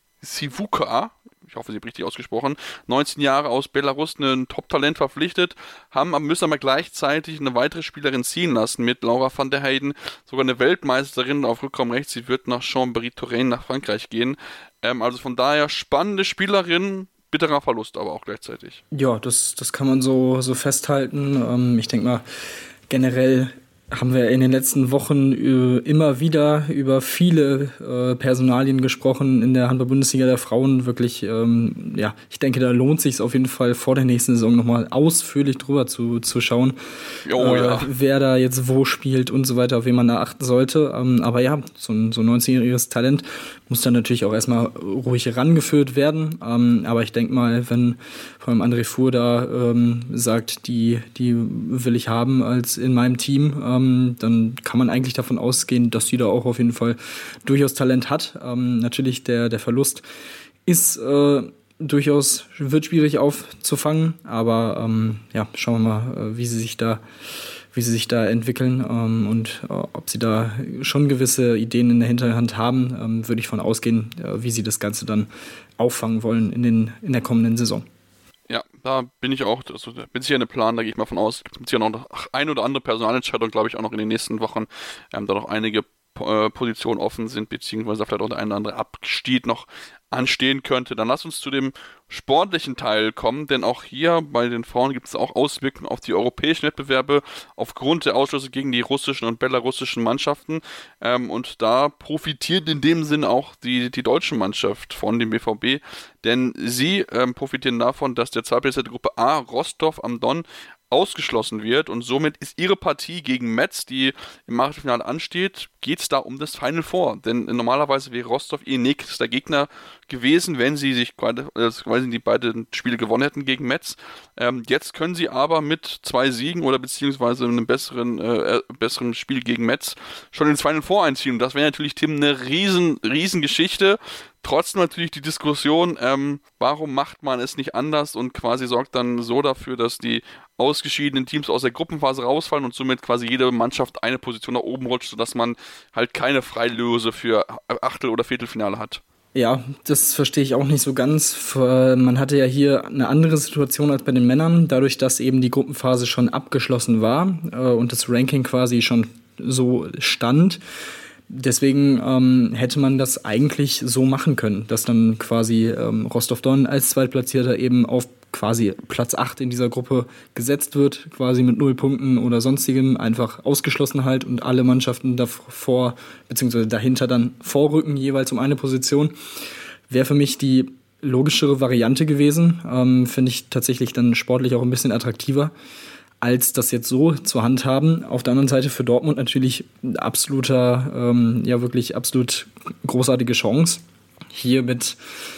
Sivuka, ich hoffe, sie habe richtig ausgesprochen, neunzehn Jahre aus Belarus, ein Top-Talent verpflichtet, haben, müssen aber gleichzeitig eine weitere Spielerin ziehen lassen mit Laura van der Heyden, sogar eine Weltmeisterin auf Rückraum rechts, sie wird nach Chambéry-Touraine nach Frankreich gehen. Ähm, also von daher spannende Spielerin, bitterer Verlust aber auch gleichzeitig. Ja, das, das kann man so, so festhalten. Ähm, ich denke mal, generell haben wir in den letzten Wochen äh, immer wieder über viele äh, Personalien gesprochen in der Handball-Bundesliga der Frauen. Wirklich, ähm, ja, ich denke, da lohnt sich es auf jeden Fall vor der nächsten Saison nochmal ausführlich drüber zu, zu schauen, oh, äh, ja. wer da jetzt wo spielt und so weiter, auf wen man da achten sollte. Ähm, aber ja, so ein, so ein neunzehnjähriges Talent muss dann natürlich auch erstmal ruhig herangeführt werden. Ähm, aber ich denke mal, wenn vor allem André Fuhr da ähm, sagt, die, die will ich haben als in meinem Team, ähm, dann kann man eigentlich davon ausgehen, dass sie da auch auf jeden Fall durchaus Talent hat. Ähm, natürlich der, der Verlust ist äh, durchaus, wird schwierig aufzufangen, aber ähm, ja, schauen wir mal, äh, wie sie sich da wie sie sich da entwickeln ähm, und äh, ob sie da schon gewisse Ideen in der Hinterhand haben, ähm, würde ich von ausgehen, äh, wie sie das Ganze dann auffangen wollen in, den, in der kommenden Saison. Ja, da bin ich auch, also da bin ich ja in einem Plan, da gehe ich mal von aus. Es gibt sicher noch eine oder andere Personalentscheidung, glaube ich, auch noch in den nächsten Wochen, ähm, da noch einige äh, Positionen offen sind, beziehungsweise vielleicht auch der eine oder andere Abstieg noch anstehen könnte. Dann lass uns zu dem sportlichen Teil kommen, denn auch hier bei den Frauen gibt es auch Auswirkungen auf die europäischen Wettbewerbe aufgrund der Ausschlüsse gegen die russischen und belarussischen Mannschaften, ähm, und da profitiert in dem Sinn auch die, die deutsche Mannschaft von dem B V B, denn sie ähm, profitieren davon, dass der zweitplatzierte Gruppe A Rostov am Don ausgeschlossen wird und somit ist ihre Partie gegen Metz, die im Achtelfinale ansteht, geht es da um das Final Four, denn normalerweise wäre Rostov ihr nächster Gegner gewesen, wenn sie sich quasi die beiden Spiele gewonnen hätten gegen Metz. Ähm, jetzt können sie aber mit zwei Siegen oder beziehungsweise einem besseren, äh, besseren Spiel gegen Metz schon ins Final Four einziehen. Und das wäre natürlich, Tim, eine riesen, riesen Geschichte. Trotzdem natürlich die Diskussion, ähm, warum macht man es nicht anders und quasi sorgt dann so dafür, dass die ausgeschiedenen Teams aus der Gruppenphase rausfallen und somit quasi jede Mannschaft eine Position nach oben rutscht, sodass man halt keine Freilöse für Achtel- oder Viertelfinale hat. Ja, das verstehe ich auch nicht so ganz. Man hatte ja hier eine andere Situation als bei den Männern, dadurch, dass eben die Gruppenphase schon abgeschlossen war und das Ranking quasi schon so stand. Deswegen ähm, hätte man das eigentlich so machen können, dass dann quasi ähm, Rostov-Don als Zweitplatzierter eben auf quasi Platz acht in dieser Gruppe gesetzt wird, quasi mit null Punkten oder sonstigem, einfach ausgeschlossen halt und alle Mannschaften davor bzw. dahinter dann vorrücken, jeweils um eine Position. Wäre für mich die logischere Variante gewesen, ähm, finde ich tatsächlich dann sportlich auch ein bisschen attraktiver, als das jetzt so zur Hand haben. Auf der anderen Seite für Dortmund natürlich ein absoluter, ähm, ja wirklich absolut großartige Chance, hier mit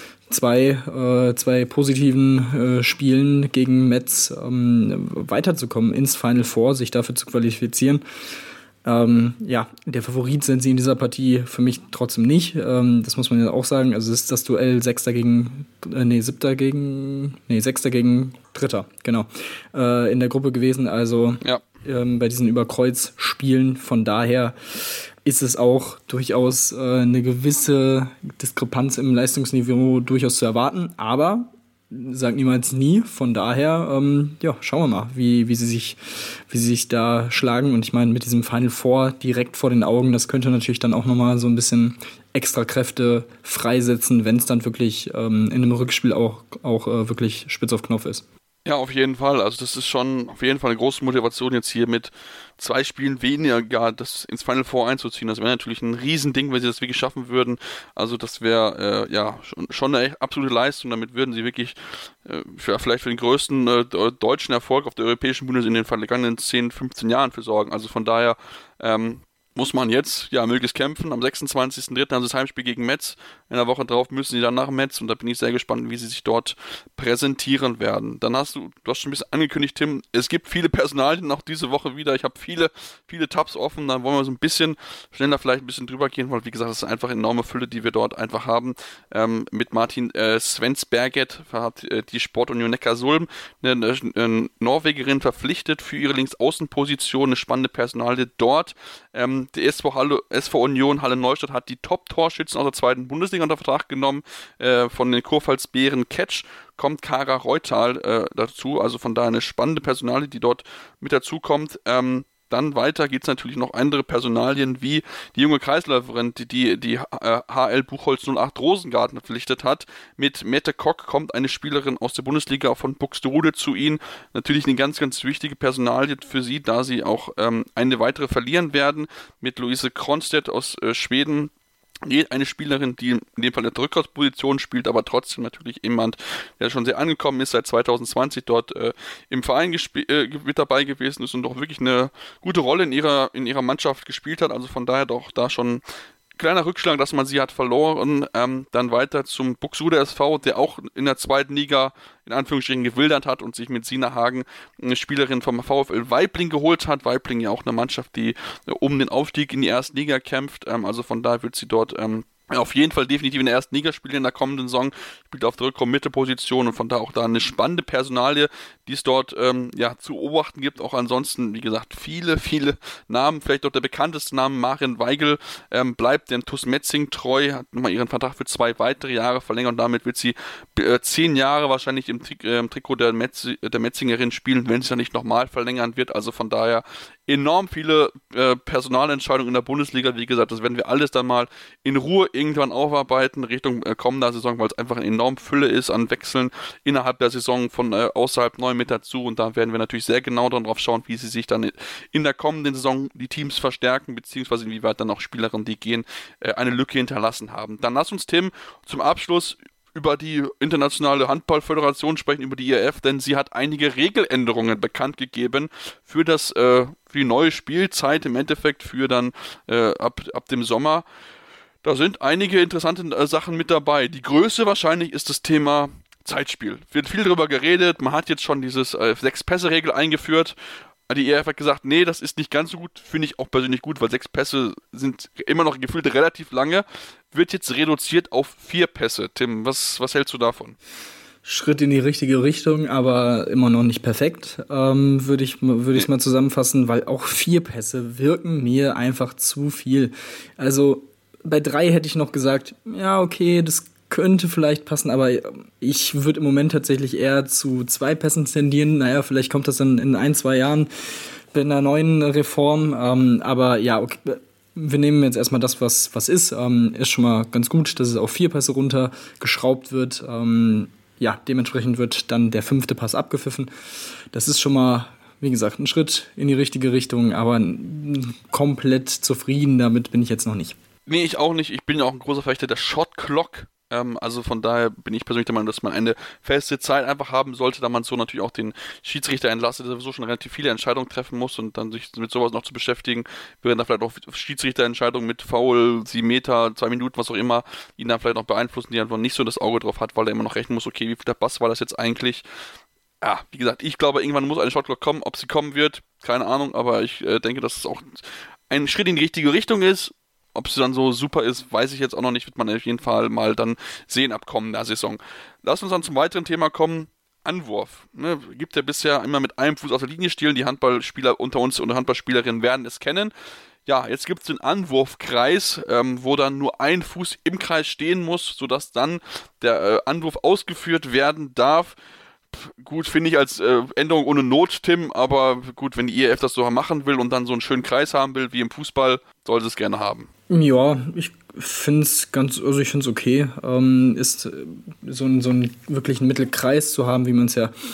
zwei, äh, zwei positiven äh, Spielen gegen Metz ähm, weiterzukommen ins Final Four, sich dafür zu qualifizieren. Ähm, ja, der Favorit sind sie in dieser Partie für mich trotzdem nicht. Ähm, das muss man ja auch sagen. Also es ist das Duell Sechster gegen, äh, nee, Siebter gegen, nee, Sechster gegen Dritter, genau, äh, in der Gruppe gewesen. Also ja. ähm, bei diesen Überkreuzspielen. Von daher ist es auch durchaus äh, eine gewisse Diskrepanz im Leistungsniveau durchaus zu erwarten. Aber sag niemals nie. Von daher, ähm, ja, schauen wir mal, wie, wie sie sich, wie sie sich da schlagen. Und ich meine, mit diesem Final Four direkt vor den Augen, das könnte natürlich dann auch nochmal so ein bisschen extra Kräfte freisetzen, wenn es dann wirklich ähm, in einem Rückspiel auch, auch äh, wirklich spitz auf Knopf ist. Ja, auf jeden Fall. Also das ist schon auf jeden Fall eine große Motivation, jetzt hier mit zwei Spielen weniger gar das ins Final Four einzuziehen. Das wäre natürlich ein Riesending, wenn sie das wirklich schaffen würden. Also das wäre äh, ja schon, schon eine absolute Leistung. Damit würden sie wirklich äh, für, vielleicht für den größten äh, deutschen Erfolg auf der europäischen Bühne in den vergangenen zehn, fünfzehn Jahren für sorgen. Also von daher ähm, muss man jetzt ja möglichst kämpfen. Am sechsundzwanzigsten dritten haben sie das Heimspiel gegen Metz. In der Woche drauf müssen sie dann nach Metz und da bin ich sehr gespannt, wie sie sich dort präsentieren werden. Dann hast du, du hast schon ein bisschen angekündigt, Tim, es gibt viele Personalien auch diese Woche wieder. Ich habe viele, viele Tabs offen. Dann wollen wir so ein bisschen schneller vielleicht ein bisschen drüber gehen, weil wie gesagt, das ist einfach eine enorme Fülle, die wir dort einfach haben. Ähm, mit Martin äh, Svensberget hat äh, die Sportunion Neckarsulm eine, eine, eine Norwegerin verpflichtet für ihre Linksaußenposition, eine spannende Personalie dort. Ähm, Die S V, Halle, S V Union Halle Neustadt hat die Top-Torschützen aus der zweiten Bundesliga unter Vertrag genommen. Äh, von den Kurpfalz-Bären Catch kommt Kara Reutal äh, dazu. Also von daher eine spannende Personalie, die dort mit dazu kommt. Ähm, Dann weiter geht es natürlich noch andere Personalien, wie die junge Kreisläuferin, die die, die äh, H L Buchholz null acht Rosengarten verpflichtet hat. Mit Mette Kock kommt eine Spielerin aus der Bundesliga von Buxtehude zu ihnen. Natürlich eine ganz, ganz wichtige Personalie für sie, da sie auch ähm, eine weitere verlieren werden. Mit Luise Kronstedt aus äh, Schweden. Eine Spielerin, die in dem Fall eine Rückwärtsposition spielt, aber trotzdem natürlich jemand, der schon sehr angekommen ist, seit zwanzig zwanzig dort äh, im Verein gesp- äh, mit dabei gewesen ist und doch wirklich eine gute Rolle in ihrer, in ihrer Mannschaft gespielt hat. Also von daher doch da schon kleiner Rückschlag, dass man sie hat verloren. Ähm, dann weiter zum Buxtehude S V, der auch in der zweiten Liga in Anführungsstrichen gewildert hat und sich mit Sina Hagen eine Spielerin vom VfL Weibling geholt hat. Weibling ja auch eine Mannschaft, die äh, um den Aufstieg in die erste Liga kämpft. Ähm, also von daher wird sie dort ähm, auf jeden Fall definitiv in der ersten Liga spielen in der kommenden Saison, spielt auf der Rückraum-Mitte-Position und von da auch da eine spannende Personalie, die es dort ähm, ja zu beobachten gibt. Auch ansonsten, wie gesagt, viele, viele Namen, vielleicht auch der bekannteste Name, Maren Weigel, ähm, bleibt dem T U S Metzing treu, hat nochmal ihren Vertrag für zwei weitere Jahre verlängert und damit wird sie äh, zehn Jahre wahrscheinlich im, Tri- äh, im Trikot der, Metz- der Metzingerin spielen, wenn sie dann nicht nochmal verlängern wird. Also von daher enorm viele äh, Personalentscheidungen in der Bundesliga. Wie gesagt, das werden wir alles dann mal in Ruhe irgendwann aufarbeiten Richtung äh, kommender Saison, weil es einfach eine enorme Fülle ist an Wechseln innerhalb der Saison von äh, außerhalb neu mit dazu und da werden wir natürlich sehr genau darauf schauen, wie sie sich dann in der kommenden Saison die Teams verstärken, beziehungsweise inwieweit dann auch Spielerinnen, die gehen, äh, eine Lücke hinterlassen haben. Dann lass uns, Tim, zum Abschluss über die internationale Handballföderation sprechen, über die I R F, denn sie hat einige Regeländerungen bekannt gegeben für das äh, für die neue Spielzeit, im Endeffekt für dann äh, ab, ab dem Sommer. Da sind einige interessante äh, Sachen mit dabei. Die größte wahrscheinlich ist das Thema Zeitspiel. Wird viel darüber geredet, man hat jetzt schon dieses äh, Sechs-Pässe-Regel eingeführt. Die I R F hat gesagt, nee, das ist nicht ganz so gut, finde ich auch persönlich gut, weil sechs Pässe sind immer noch gefühlt relativ lange, wird jetzt reduziert auf vier Pässe. Tim, was, was hältst du davon? Schritt in die richtige Richtung, aber immer noch nicht perfekt, ähm, würde ich würde ich es mal zusammenfassen, weil auch vier Pässe wirken mir einfach zu viel. Also bei drei hätte ich noch gesagt, ja okay, das könnte vielleicht passen, aber ich würde im Moment tatsächlich eher zu zwei Pässen tendieren. Naja, vielleicht kommt das dann in ein, zwei Jahren bei einer neuen Reform. Ähm, aber ja, okay, wir nehmen jetzt erstmal das, was, was ist. Ähm, ist schon mal ganz gut, dass es auf vier Pässe runtergeschraubt wird. Ähm, ja, dementsprechend wird dann der fünfte Pass abgepfiffen. Das ist schon mal, wie gesagt, ein Schritt in die richtige Richtung, aber komplett zufrieden damit bin ich jetzt noch nicht. Nee, ich auch nicht. Ich bin auch ein großer Verfechter der Shot Clock. Ähm, also von daher bin ich persönlich der Meinung, dass man eine feste Zeit einfach haben sollte, da man so natürlich auch den Schiedsrichter entlastet, der sowieso schon relativ viele Entscheidungen treffen muss und dann sich mit sowas noch zu beschäftigen, während da vielleicht auch Schiedsrichterentscheidungen mit Foul, sieben Meter, zwei Minuten, was auch immer, ihn dann vielleicht noch beeinflussen, die einfach nicht so das Auge drauf hat, weil er immer noch rechnen muss, okay, wie viel der Pass war das jetzt eigentlich? Ja, wie gesagt, ich glaube, irgendwann muss eine Shotclock kommen, ob sie kommen wird, keine Ahnung, aber ich äh, denke, dass es auch ein Schritt in die richtige Richtung ist. Ob sie dann so super ist, weiß ich jetzt auch noch nicht, wird man auf jeden Fall mal dann sehen ab kommender Saison. Lass uns dann zum weiteren Thema kommen. Anwurf. Ne, gibt ja bisher immer mit einem Fuß auf der Linie stehen. Die Handballspieler unter uns und Handballspielerinnen werden es kennen. Ja, jetzt gibt es den Anwurfkreis, ähm, wo dann nur ein Fuß im Kreis stehen muss, sodass dann der äh, Anwurf ausgeführt werden darf. Gut, finde ich als äh, Änderung ohne Not, Tim, aber gut, wenn die I R F das so machen will und dann so einen schönen Kreis haben will, wie im Fußball, soll sie es gerne haben. Ja, ich finde es ganz, also ich finde es okay, ähm, ist so ein, so einen wirklichen Mittelkreis zu haben, wie man es ja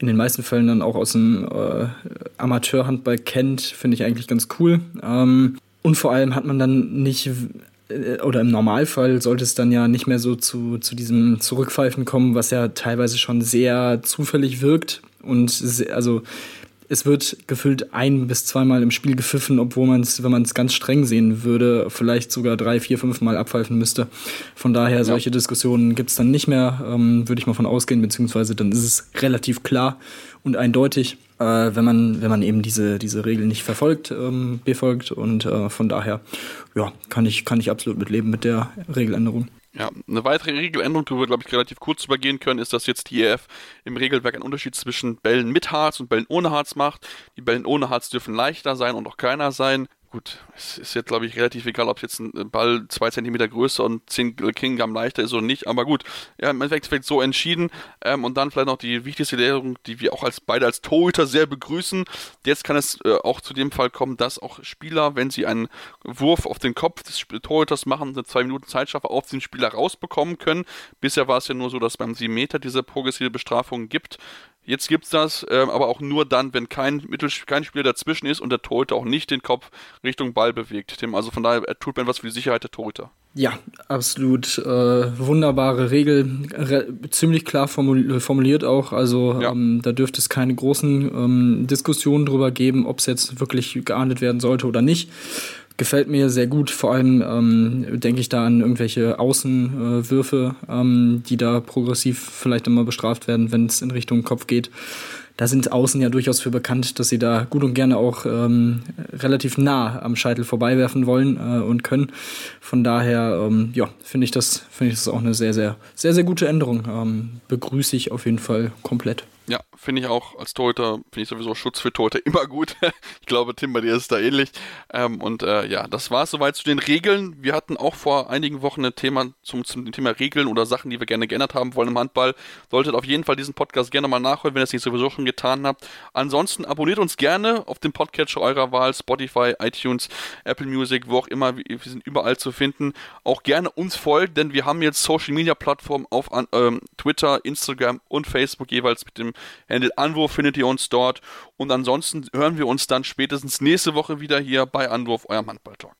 in den meisten Fällen dann auch aus dem äh, Amateurhandball kennt, finde ich eigentlich ganz cool. Ähm, und vor allem hat man dann nicht, äh, oder im Normalfall sollte es dann ja nicht mehr so zu, zu diesem Zurückpfeifen kommen, was ja teilweise schon sehr zufällig wirkt. Und se- also es wird gefühlt ein- bis zweimal im Spiel gepfiffen, obwohl man es, wenn man es ganz streng sehen würde, vielleicht sogar drei, vier, fünf Mal abpfeifen müsste. Von daher, solche ja. Diskussionen gibt es dann nicht mehr, ähm, würde ich mal von ausgehen, beziehungsweise dann ist es relativ klar und eindeutig, äh, wenn man wenn man eben diese diese Regel nicht verfolgt, ähm, befolgt. Und äh, von daher, ja, kann ich, kann ich absolut mitleben mit der Regeländerung. Ja, eine weitere Regeländerung, die wir, glaube ich, relativ kurz übergehen können, ist, dass jetzt die E F im Regelwerk einen Unterschied zwischen Bällen mit Harz und Bällen ohne Harz macht. Die Bällen ohne Harz dürfen leichter sein und auch kleiner sein. Gut, es ist jetzt, glaube ich, relativ egal, ob jetzt ein Ball zwei Zentimeter größer und zehn Kilogramm leichter ist oder nicht, aber gut, ja, im Endeffekt so entschieden. Ähm, und dann vielleicht noch die wichtigste Änderung, die wir auch als beide als Torhüter sehr begrüßen. Jetzt kann es äh, auch zu dem Fall kommen, dass auch Spieler, wenn sie einen Wurf auf den Kopf des Torhüters machen, eine zwei Minuten Zeitstrafe auf den Spieler rausbekommen können. Bisher war es ja nur so, dass beim sieben Meter diese progressive Bestrafung gibt. Jetzt gibt's das, ähm, aber auch nur dann, wenn kein, Mittel, kein Spieler dazwischen ist und der Torhüter auch nicht den Kopf Richtung Ball bewegt. Tim, also von daher tut man was für die Sicherheit der Torhüter. Ja, absolut äh, wunderbare Regel, re- ziemlich klar formul- formuliert auch. Also ja. ähm, da dürfte es keine großen ähm, Diskussionen drüber geben, ob es jetzt wirklich geahndet werden sollte oder nicht. Gefällt mir sehr gut, vor allem ähm, denke ich da an irgendwelche Außenwürfe, äh, ähm, die da progressiv vielleicht immer bestraft werden, wenn es in Richtung Kopf geht. Da sind Außen ja durchaus für bekannt, dass sie da gut und gerne auch ähm, relativ nah am Scheitel vorbeiwerfen wollen äh, und können. Von daher, ähm, ja, finde ich das, finde ich das auch eine sehr, sehr, sehr, sehr gute Änderung. Ähm, begrüße ich auf jeden Fall komplett. Ja, finde ich auch als Torhüter, finde ich sowieso Schutz für Torhüter immer gut. Ich glaube, Tim, bei dir ist es da ähnlich. Ähm, und äh, ja, das war es soweit zu den Regeln. Wir hatten auch vor einigen Wochen ein Thema zum, zum Thema Regeln oder Sachen, die wir gerne geändert haben wollen im Handball. Solltet auf jeden Fall diesen Podcast gerne mal nachholen, wenn ihr es nicht sowieso schon getan habt. Ansonsten abonniert uns gerne auf dem Podcatcher eurer Wahl, Spotify, iTunes, Apple Music, wo auch immer. Wir sind überall zu finden. Auch gerne uns folgen, denn wir haben jetzt Social Media Plattformen auf ähm, Twitter, Instagram und Facebook jeweils mit dem Handle Anwurf findet ihr uns dort. Und ansonsten hören wir uns dann spätestens nächste Woche wieder hier bei Anwurf, eurem Handball-Talk.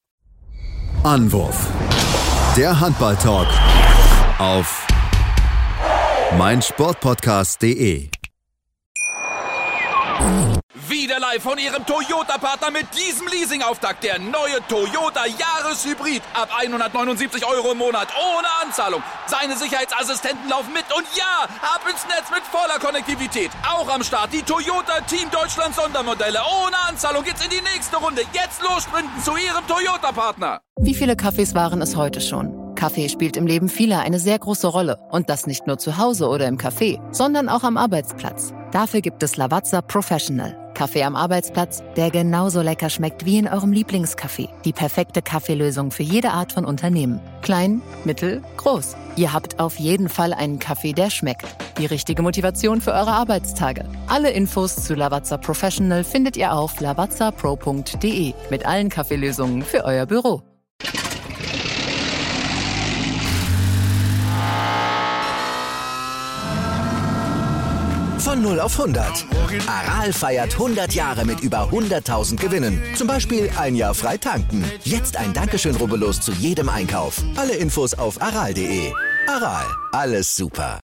Anwurf. Der Handball-Talk auf meinsportpodcast punkt de. Wieder live von Ihrem Toyota-Partner mit diesem Leasing-Auftakt. Der neue Toyota Jahreshybrid. Ab hundertneunundsiebzig Euro im Monat. Ohne Anzahlung. Seine Sicherheitsassistenten laufen mit. Und ja, ab ins Netz mit voller Konnektivität. Auch am Start die Toyota Team Deutschland Sondermodelle. Ohne Anzahlung geht's in die nächste Runde. Jetzt los sprinten zu Ihrem Toyota-Partner. Wie viele Kaffees waren es heute schon? Kaffee spielt im Leben vieler eine sehr große Rolle. Und das nicht nur zu Hause oder im Café, sondern auch am Arbeitsplatz. Dafür gibt es Lavazza Professional. Kaffee am Arbeitsplatz, der genauso lecker schmeckt wie in eurem Lieblingscafé. Die perfekte Kaffeelösung für jede Art von Unternehmen. Klein, mittel, groß. Ihr habt auf jeden Fall einen Kaffee, der schmeckt. Die richtige Motivation für eure Arbeitstage. Alle Infos zu Lavazza Professional findet ihr auf lavazza pro punkt de mit allen Kaffeelösungen für euer Büro. Von null auf hundert. Aral feiert hundert Jahre mit über hunderttausend Gewinnen. Zum Beispiel ein Jahr frei tanken. Jetzt ein Dankeschön, rubbellos zu jedem Einkauf. Alle Infos auf aral punkt de. Aral, alles super.